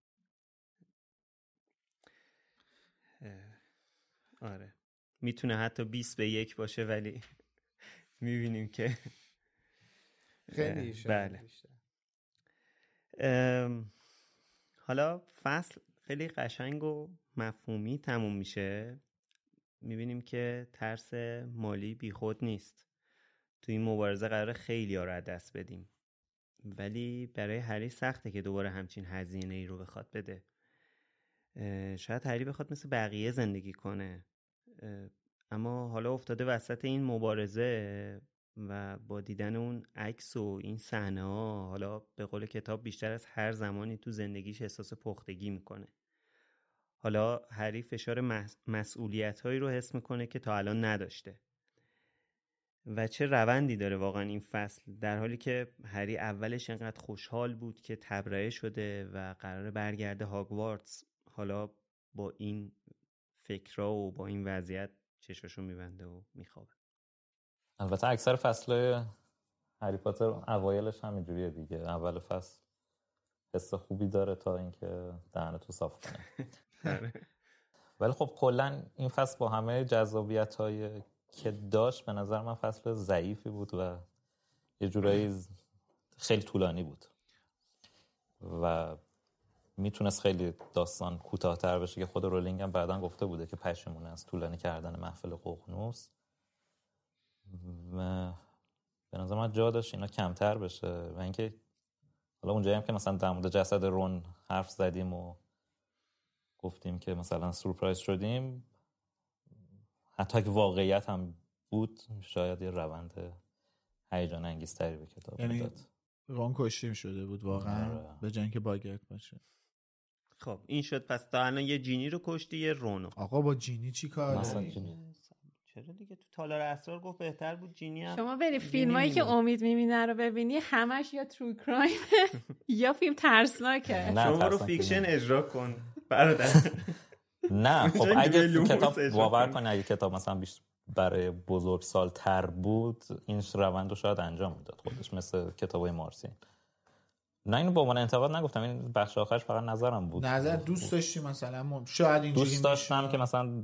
آره میتونه حتی 20/1 باشه ولی میبینیم که خیلی بله. حالا فصل خیلی قشنگ و مفهومی تموم میشه. میبینیم که ترس مالی بیخود نیست. تو این مبارزه قراره خیلی ها رو از دست بدیم ولی برای هری سخته که دوباره همچین هزینه ای رو بخواد بده. شاید هری بخواد مثل بقیه زندگی کنه اما حالا افتاده وسط این مبارزه و با دیدن اون عکس و این صحنه ها حالا به قول کتاب بیشتر از هر زمانی تو زندگیش احساس پختگی میکنه. حالا هری فشار مسئولیت هایی رو حس میکنه که تا الان نداشته و چه روندی داره واقعا این فصل، در حالی که هری اولش انقدر خوشحال بود که تبرئه شده و قراره برگرده هاگوارتس، حالا با این فکرها و با این وضعیت چشاشو میبنده و میخوابه. البته اکثر فصلهای هری پاتر اوایلش همینجوریه دیگه، اول فصل حس خوبی داره تا اینکه دهنتو صاف کنه. ولی خب کلا این فصل با همه جذابیت‌های که داشت به نظر من فصل ضعیفی بود و یه جورایی خیلی طولانی بود و میتونست خیلی داستان کوتاه‌تر بشه که خود رولینگ هم بعداً گفته بوده که پشیمونه از طولانی کردن محفل ققنوس و به نظر من جا داشت اینا کمتر بشه. و اینکه حالا اونجایی هم که مثلا در مورد جسد رون حرف زدیم و گفتیم که مثلا سورپرایز شدیم، حتی که واقعیت هم بود شاید یه روند هیجان انگیزتری به کتاب یعنی داد. رون کشته شده بود واقعا به جای اینکه باگرت باشه. خب این شد پس تا الان یه جینی رو کشتی یه رونو. آقا با جینی چی کار داری؟ چرا دیگه تو تالار اسرار گفت بهتر بود جینی هم. شما بری فیلمایی که امید میبینه رو ببینی همش یا ترو کرایم یا فیلم ترسناکه. شما رو فیکشن اجرا کن برادر. نه خب اگه کتاب باور کنی اگه کتاب مثلا برای بزرگسال تر بود این روند رو شاید انجام میداد خودش، مثل کتابای مارسین. نه اینو با من انتقاد نگفتم، این بخش آخرش فقط نظرم بود. نظر دوست داشتی مثلا شاید اینجوری دوست داشتم که مثلا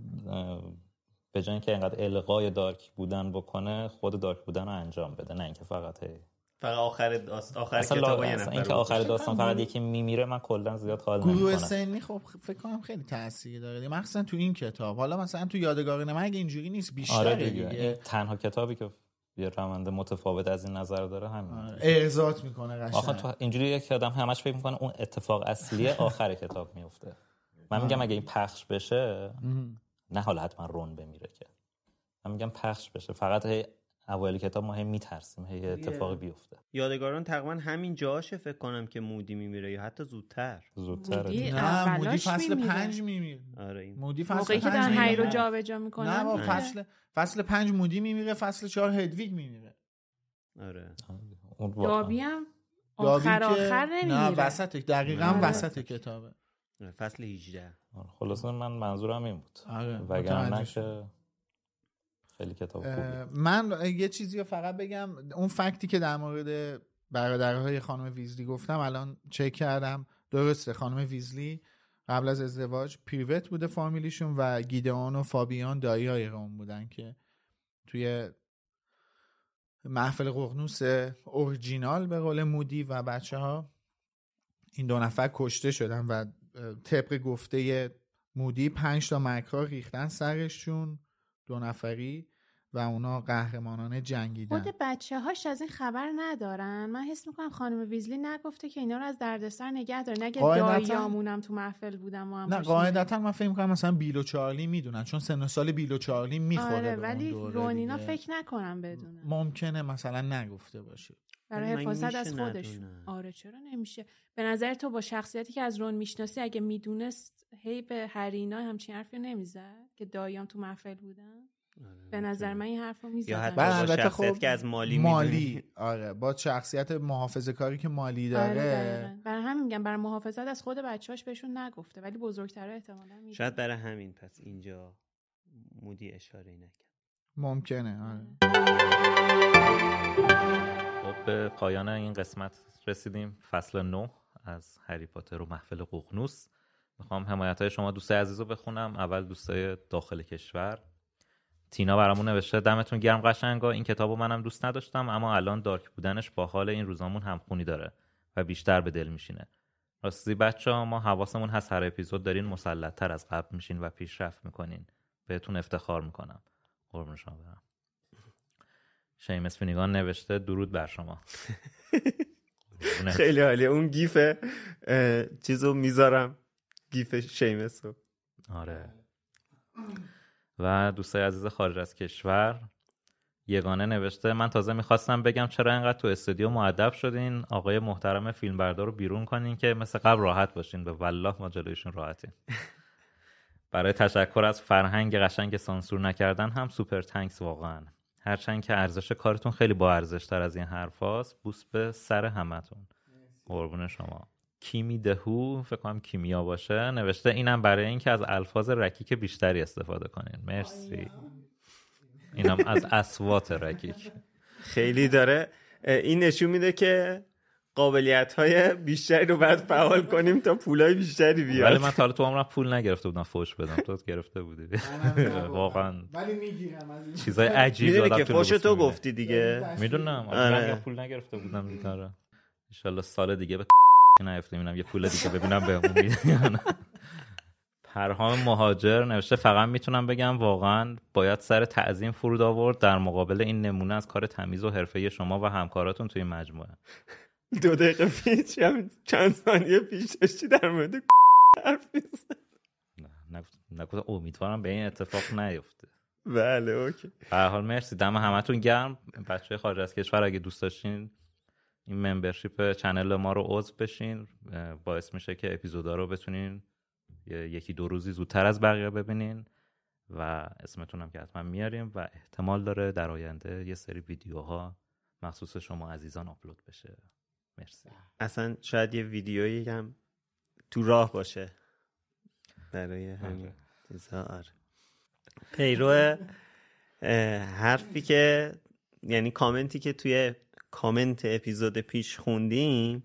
به جای اینکه اینقدر القای دارک بودن بکنه خود دارک بودن رو انجام بده، نه اینکه فقط آخر کتاب یه نفر اینکه آخر داستان فقط یکی میمیره من کلا زیاد حال نمیکنم. گروه سنی خب فکر کنم خیلی تاثیر داره مخصوصا تو این کتاب. حالا مثلا تو یادگار مرگ اینجوری نیست بیشتر. آره دیگه. تنها کتابی که یه روند متفاوت از این نظر داره همین. ارضات میکنه قشنگ. آخه تو اینجوری یک آدم همش فکر میکنه اون اتفاق اصلی آخر کتاب میفته. من میگم اگه این پخش بشه نه حالا حتما رون بمیره که، من میگم پخش بشه فقط اوایل کتاب ما هم میترسیم هی اتفاقی بیفته. یادگاران تقریبا همین جاشه فکر کنم که مودی میمیره یا حتی زودتر. نه مودی فصل 5 میمیره. آره مودی فصل 5 موقعی که دارن هری رو جابجا میکنن. نه فصل 5 مودی میمیره، فصل 4 هدویگ میمیره. آره دابی هم آخر نمیمیره. نه وسط دقیقاً وسط کتابه. فصل 18. خلاصه من منظورم این بود. آره وگرنه که خیلی کتاب خوبیه. من یه چیزی رو فقط بگم، اون فکتی که در مورد برادرهای خانم ویزلی گفتم الان چک کردم، درسته. خانم ویزلی قبل از ازدواج پریوت بوده فامیلیشون و گیدئون و فابیان دایی‌های رون بودن که توی محفل ققنوس اورجینال به قول مودی و بچه‌ها این 2 نفر کشته شدن و طبق گفته مودی 5 تا مک‌ها ریختن سرشون 2 نفری و اونا قهرمانانه جنگیدن. خود بچه‌هاش از این خبر ندارن. من حس میکنم خانم ویزلی نگفته که اینا رو از دردسر نگه داره، نگه داییامونم تو محفل بودم و هم نه قاعدتا من فکر میکنم مثلا بیل و چارلی میدونن، چون سن و سال بیل و چارلی میخوره. آره ولی رونینا فکر نکنم بدونه. ممکنه مثلا نگفته باشه برای حفاظت از خودش. آره چرا نمیشه؟ به نظر تو با شخصیتی که از رون میشناسی اگه میدونست هی به هرینا همچین حرفی نمیزد که داییام تو محفل بودن؟ به نظر من این حرفو میزدن. یا حتی با شخصیت که از مالی آره با شخصیت محافظه‌کاری که مالی داره. آره برای همین میگم برای محافظت از خود بچه‌هاش بهشون نگفته، ولی بزرگتره احتمالاً میگه. شاید برای همین پس اینجا مودی اشاره نکرد. ممکنه. آره. خب به پایان این قسمت رسیدیم. فصل 9 از هری پاتر و محفل ققنوس. میخوام حمایت‌های شما دوستای عزیزو بخونم. اول دوستای داخل کشور. تینا برامون نوشته دمتون گرم قشنگا، این کتابو منم دوست نداشتم اما الان دارک بودنش با حال این روزامون همخونی داره و بیشتر به دل میشینه. راستی بچه‌ها ما حواسمون هست هر اپیزود دارین مسلط‌تر از قبل میشین و پیشرفت میکنین. بهتون افتخار میکنم. قربون شما برم. شیمس فینیگان نوشته درود بر شما. خیلی عالیه. اون گیف چیزو میذارم، گیف شیمسو. آره. و دوستای عزیز خارج از کشور یگانه نوشته من تازه میخواستم بگم چرا اینقدر تو استودیو مؤدب شدین، آقای محترم فیلمبردار رو بیرون کنین که مثل قبل راحت باشین. به والله ما جلویشون راحتیم. برای تشکر از فرهنگ قشنگ سانسور نکردن هم سوپر تانکس واقعا. هرچند که ارزش کارتون خیلی با ارزش تر از این حرفاست. بوس به سر همتون. قربون شما. کیمی دهو فکر کنم کیمیا باشه نوشته اینم برای این که از الفاظ رکیک بیشتری استفاده کنین. مرسی. اینم از اصوات رکیک. خیلی داره. این نشون میده که قابلیت‌های بیشتری رو باید فعال کنیم تا پولای بیشتری بیاد. ولی من تا حالا تو عمرم پول نگرفته بودم فوش بدم. تو گرفته بودی. واقعا ولی میگیرم از این چیزای عجیبی میدونی که فوش تو گفتی دیگه. میدونم من پول نگرفته بودم دیگه. ان شاءالله سال دیگه به نیفتم اینم یه پول دیگه ببینم بهمون میدن. پرهام مهاجر نوشته فقط میتونم بگم واقعا باید سر تعظیم فرود آورد در مقابل این نمونه از کار تمیز و حرفه‌ای شما و همکاراتون توی مجموعه. 2 دقیقه پیش چند ثانیه پیش داشتی در مورد حرف می‌زدی. نگفتم امیدوارم به این اتفاق نیفته. بله اوکی. به هر حال مرسی، دم همتون گرم. بچه‌های خارج از کشور اگه دوست داشتین این ممبرشیپ چنل ما رو عضو بشین، باعث میشه که اپیزودا رو بتونین 1-2 روزی زودتر از بقیه ببینین و اسمتون هم که حتما میاریم و احتمال داره در آینده یه سری ویدیوها مخصوص شما عزیزان آپلود بشه. مرسی. اصلا شاید یه ویدیویی هم تو راه باشه برای همین چیزا. آره. پیرو حرفی که یعنی کامنتی که توی کامنت اپیزود پیش خوندیم،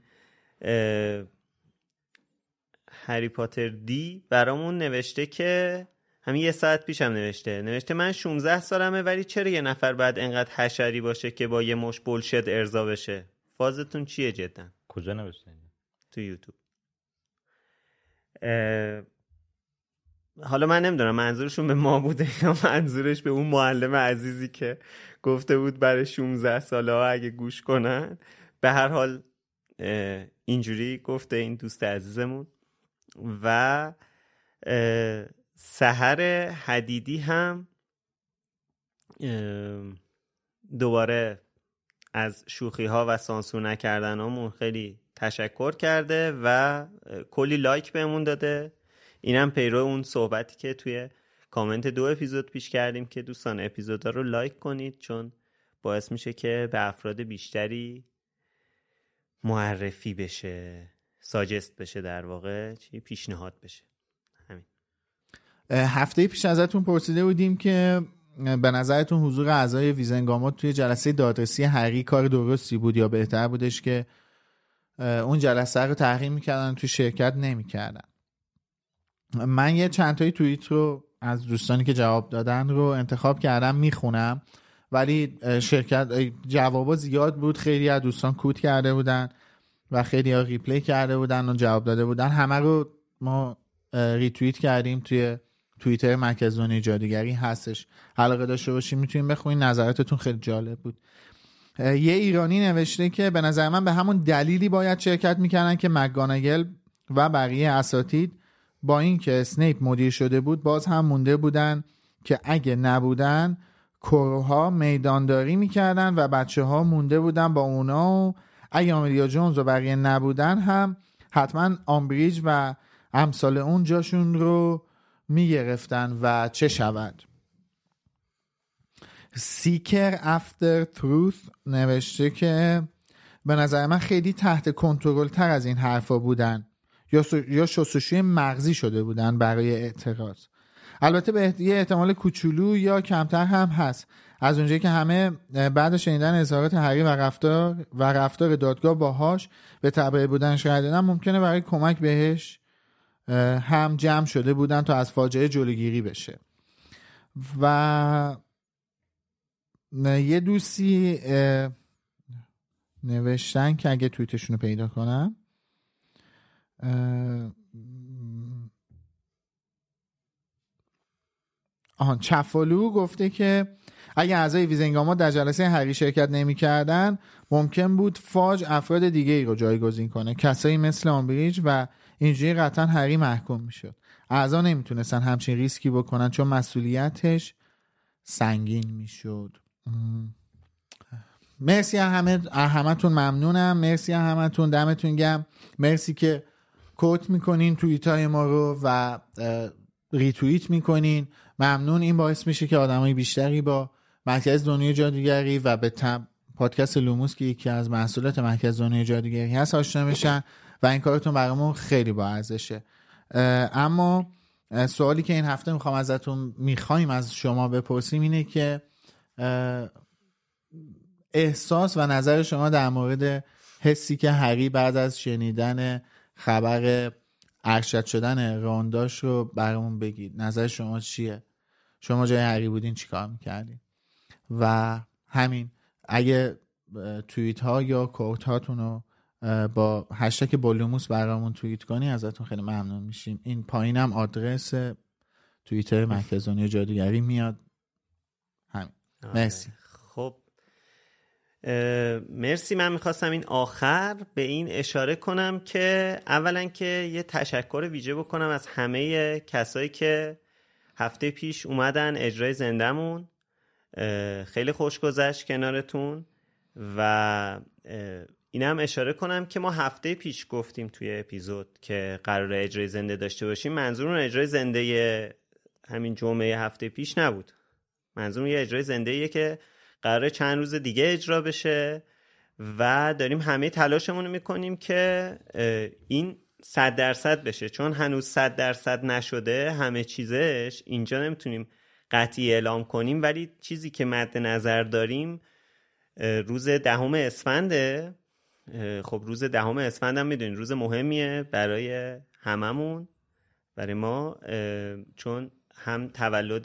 هری پاتر دی برامون نوشته که همین 1 ساعت پیش هم نوشته من 16 سالمه ولی چرا یه نفر بعد انقدر حشری باشه که با یه مش بولشت ارضا بشه؟ فازتون چیه جدا؟ کجا نوشته؟ تو یوتیوب. حالا من نمیدونم منظورشون به ما بوده یا منظورش به اون معلم عزیزی که گفته بود برای 16 ساله ها اگه گوش کنن. به هر حال اینجوری گفته این دوست عزیزمون. و سحر حدیدی هم دوباره از شوخی ها و سانسور نکردن همون خیلی تشکر کرده و کلی لایک بهمون داده. اینم پیرو اون صحبتی که توی کامنت 2 اپیزود پیش کردیم که دوستان اپیزودا رو لایک کنید چون باعث میشه که به افراد بیشتری معرفی بشه، ساجست بشه، در واقع چی پیشنهاد بشه. همین. هفته پیش ازتون پرسیده بودیم که به نظرتون حضور اعضای ویزنگامات توی جلسه دادرسی هری کار درستی بود یا بهتر بودش که اون جلسه رو تحریم میکردن توی شرکت نمیکردن؟ من یه چند تایی توییت رو از دوستانی که جواب دادن رو انتخاب کردم میخونم، ولی شرکت جوابا زیاد بود، خیلی از دوستان کوت کرده بودن و خیلی ها ریپلی کرده بودن و جواب داده بودن. همه رو ما ریتوییت کردیم توی توییتر مرکز دنیای جادوگری هستش، علاقه داشته باشین میتونین بخونین. نظراتتون خیلی جالب بود. یه ایرانی نوشته که به نظر من به همون دلیلی باید شرکت میکردن که مکگاناگل و بقیه اساتید با این که اسنیپ مدیر شده بود باز هم مونده بودن که اگه نبودن کروها میدانداری میکردن و بچه ها مونده بودن با اونا و اگه آملیا جونز و بقیه نبودن هم حتما آمبریج و امثال اون جاشون رو میگرفتن و چه شود. سیکر افتر تروث نوشته که به نظر من خیلی تحت کنترل تر از این حرفا بودن یا شستشوی مغزی شده بودن برای اعتراض. البته به یه احتمال کوچولو یا کمتر هم هست. از اونجایی که همه بعد شنیدن اظهارات هری و رفتار دادگاه باهاش به تبعیض بودنش رای دادن، ممکنه برای کمک بهش هم جمع شده بودن تا از فاجعه جلوگیری بشه. و یه دوستی نوشتن که اگه توییتشون رو پیدا کنم، چفالو گفته که اگه اعضای ویزنگاما در جلسه هری شرکت نمی کردن ممکن بود فاج افراد دیگه ای رو جایگزین کنه، کسایی مثل آمبریج، و اینجوری قطعا هری محکوم می شد. اعضا نمیتونستن همچین ریسکی بکنن چون مسئولیتش سنگین می شد. مرسی همتون، ممنونم. مرسی همتون، دمتون گرم. مرسی که کوت میکنین توییت های ما رو و ریتوییت میکنین. ممنون. این باعث میشه که آدمای بیشتری با مرکز دنیای جادوگری و به پادکست لوموس که یکی از محصولات مرکز دنیای جادوگری هست آشنا بشن و این کارتون برامون خیلی با ارزشه. اما سوالی که این هفته میخوایم از شما بپرسیم اینه که احساس و نظر شما در مورد حسی که هری بعد از شنیدن خبر ارشد شدن رانداش رو برامون بگید. نظر شما چیه؟ شما جای هری بودین چی کار میکردین؟ و همین، اگه توییت ها یا کوت هاتون رو با هشتگ بولوموس برامون توییت کنی ازتون خیلی ممنون میشیم. این پایینم آدرس توییتر مرکز دنیای جادوگری میاد. همین. مرسی. خب مرسی. من میخواستم این آخر به این اشاره کنم که اولا که یه تشکر ویژه بکنم از همه کسایی که هفته پیش اومدن اجرای زندمون. خیلی خوش گذشت کنارتون. و اینم اشاره کنم که ما هفته پیش گفتیم توی اپیزود که قرار اجرای زنده داشته باشیم. منظورمون اجرای زنده همین جمعه هفته پیش نبود. منظورمون یه اجرای زنده‌ایه که قراره چند روز دیگه اجرا بشه و داریم همه تلاشمون رو میکنیم که این 100% بشه، چون هنوز 100% نشده همه چیزش. اینجا نمیتونیم قطعی اعلام کنیم، ولی چیزی که مد نظر داریم روز 10 اسفنده. خب روز 10 اسفند هم میدونین روز مهمیه برای هممون، برای ما، چون هم تولد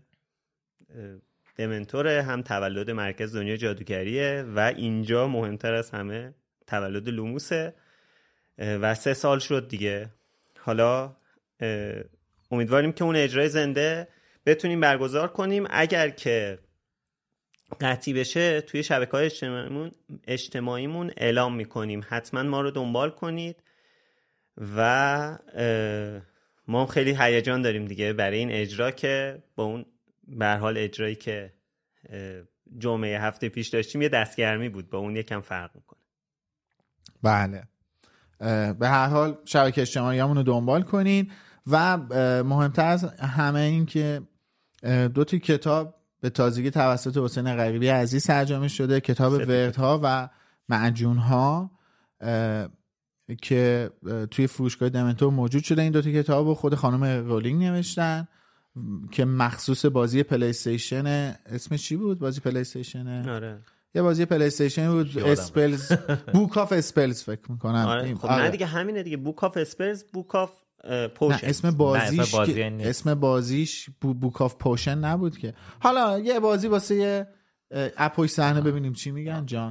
دمنتوره هم تولد مرکز دنیای جادوگریه و اینجا مهمتر از همه تولد لوموسه و 3 سال شد دیگه. حالا امیدواریم که اون اجرای زنده بتونیم برگزار کنیم. اگر که قطعی بشه توی شبکه‌های اجتماعیمون اعلام میکنیم. حتما ما رو دنبال کنید و ما خیلی هیجان داریم دیگه برای این اجرا که با اون به هر حال اجرایی که جمعه هفته پیش داشتیم یه دستگرمی بود، با اون یکم فرق میکنه. بله، به هر حال شبکه اجتماعیمون رو دنبال کنین و مهمتر از همه این که 2 کتاب به تازگی توسط حسین غریبی عزیز ترجمه شده، کتاب وردها و معجونها که توی فروشگاه دمنتور موجود شده. این 2 کتاب رو خود خانم رولینگ نوشتن که مخصوص بازی پلی استیشن. اسمش چی بود بازی پلی استیشن؟ آره یه بازی پلی استیشن بود، اسپلز، بوک آف اسپلز فکر می‌کنم. آره. خب نه دیگه همینه دیگه، بوک آف اسپلز، بوک آف پوشن. اسم بازیش بوک آف پوشن نبود که. حالا یه بازی واسه یه اپوی صحنه ببینیم چی میگن جان.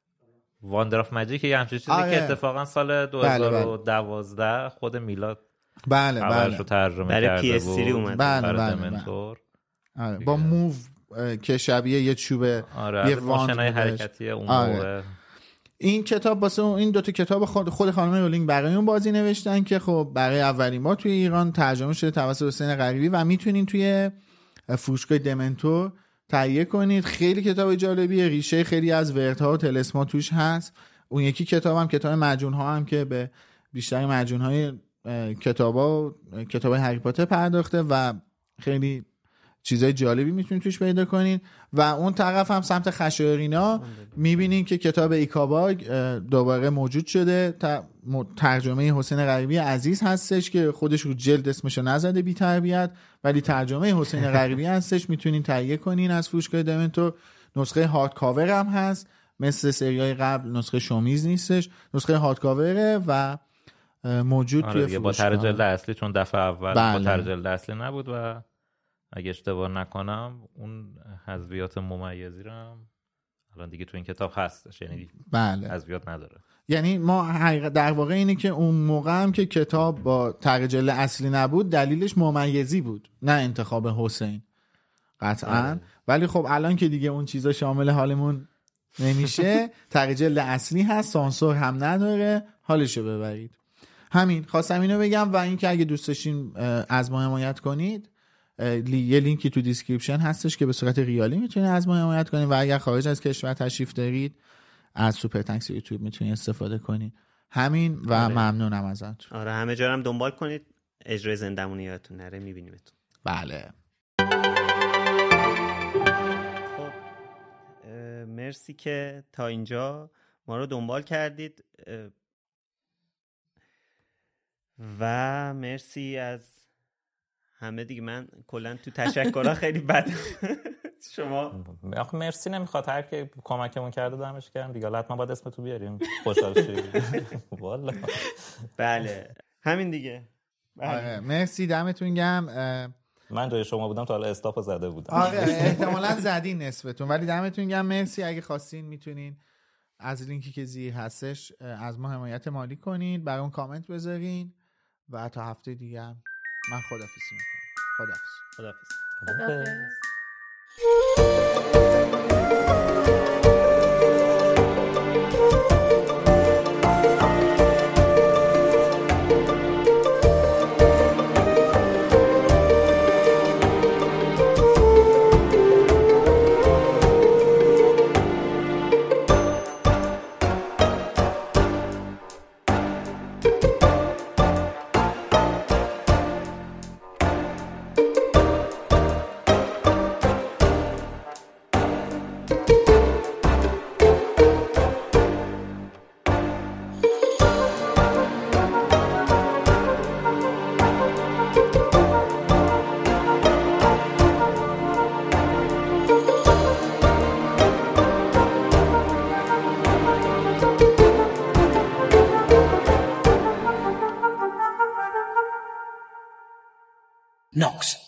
واندر آف ماجیک یه همچین چیزی که اتفاقا سال 2012 خود میلاد بله بله ترجمه برای کرده PS3 اومد. بله دمنتور. با موو که شبیه یه چوبه یه ماشینای حرکتی اون موقع. این کتاب واسه این دوتا کتاب خود خانم رولینگ برای اون بازی نوشتن که خب برای اولین بار توی ایران ترجمه شده توسط حسین غریبی و میتونین توی فروشگاه دمنتور تهیه کنید. خیلی کتاب جالبیه، ریشه خیلی از ورت‌ها و طلسم‌ها توش هست. اون یکی کتاب مجنون‌ها هم که به بیشتر مجنون‌های کتاب هری پاتر پرداخته و خیلی چیزای جالبی میتونید توش پیدا کنین. و اون طرف هم سمت خشایرینا میبینین که کتاب ایکاباگ دوباره موجود شده، ترجمه حسین غریبی عزیز هستش که خودش رو جلد اسمشو نزده بی تربیت، ولی ترجمه حسین غریبی هستش، میتونین تهیه کنین از فروشگاه دمنتور. نسخه هارد کاور هم هست، مثل سریای قبل نسخه شومیز نیستش، نسخه هارد کاوره و موجود توی فروشگاه با طرح جلد اصلی، چون دفعه اول بله. با طرح جلد اصلی نبود و اگه اشتباه نکنم اون حذفیات ممیزی رو هم الان دیگه تو این کتاب هستش، یعنی بله حذفیات نداره. یعنی ما در واقع اینه که اون موقع هم که کتاب با طرح جلد اصلی نبود دلیلش ممیزی بود، نه انتخاب حسین قطعا. ولی خب الان که دیگه اون چیزا شامل حالمون نمیشه، طرح جلد اصلی هست، سانسور هم نداره، حالشو ببرید. همین خواستم اینو بگم. و اینکه اگه دوست داشتین از ما حمایت کنید، یه لینکی تو دیسکریپشن هستش که به صورت ریالی میتونید از ما حمایت کنید و اگر خارج از کشور تشریف دارید از سوپر تانکس یوتیوب میتونید استفاده کنید. همین و ممنونم ازتون. آره همه جا هم دنبال کنید، اجرای زندمون یادتون نره، میبینیمتون. بله خب مرسی که تا اینجا ما رو دنبال کردید و مرسی از همه دیگه. من کلا تو تشکرها خیلی بد شما آخه مرسی نمیخواد، هر کی کمکمون کرده دمش گرم دیگه. حتما باید اسم تو بیاریم، خوشحال شدیم والله. بله همین دیگه. آره مرسی، دمتون گرم. من جای شما بودم تا حالا استاپو زده بودم. آره احتمالاً زدین نصفتون، ولی دمتون گرم، مرسی. اگه خواستین میتونین از لینکی که زیر هستش از ما حمایت مالی کنین، برام کامنت بذارین و تا هفته دیگه من خداحافظی میکنم. خداحافظ. Knox.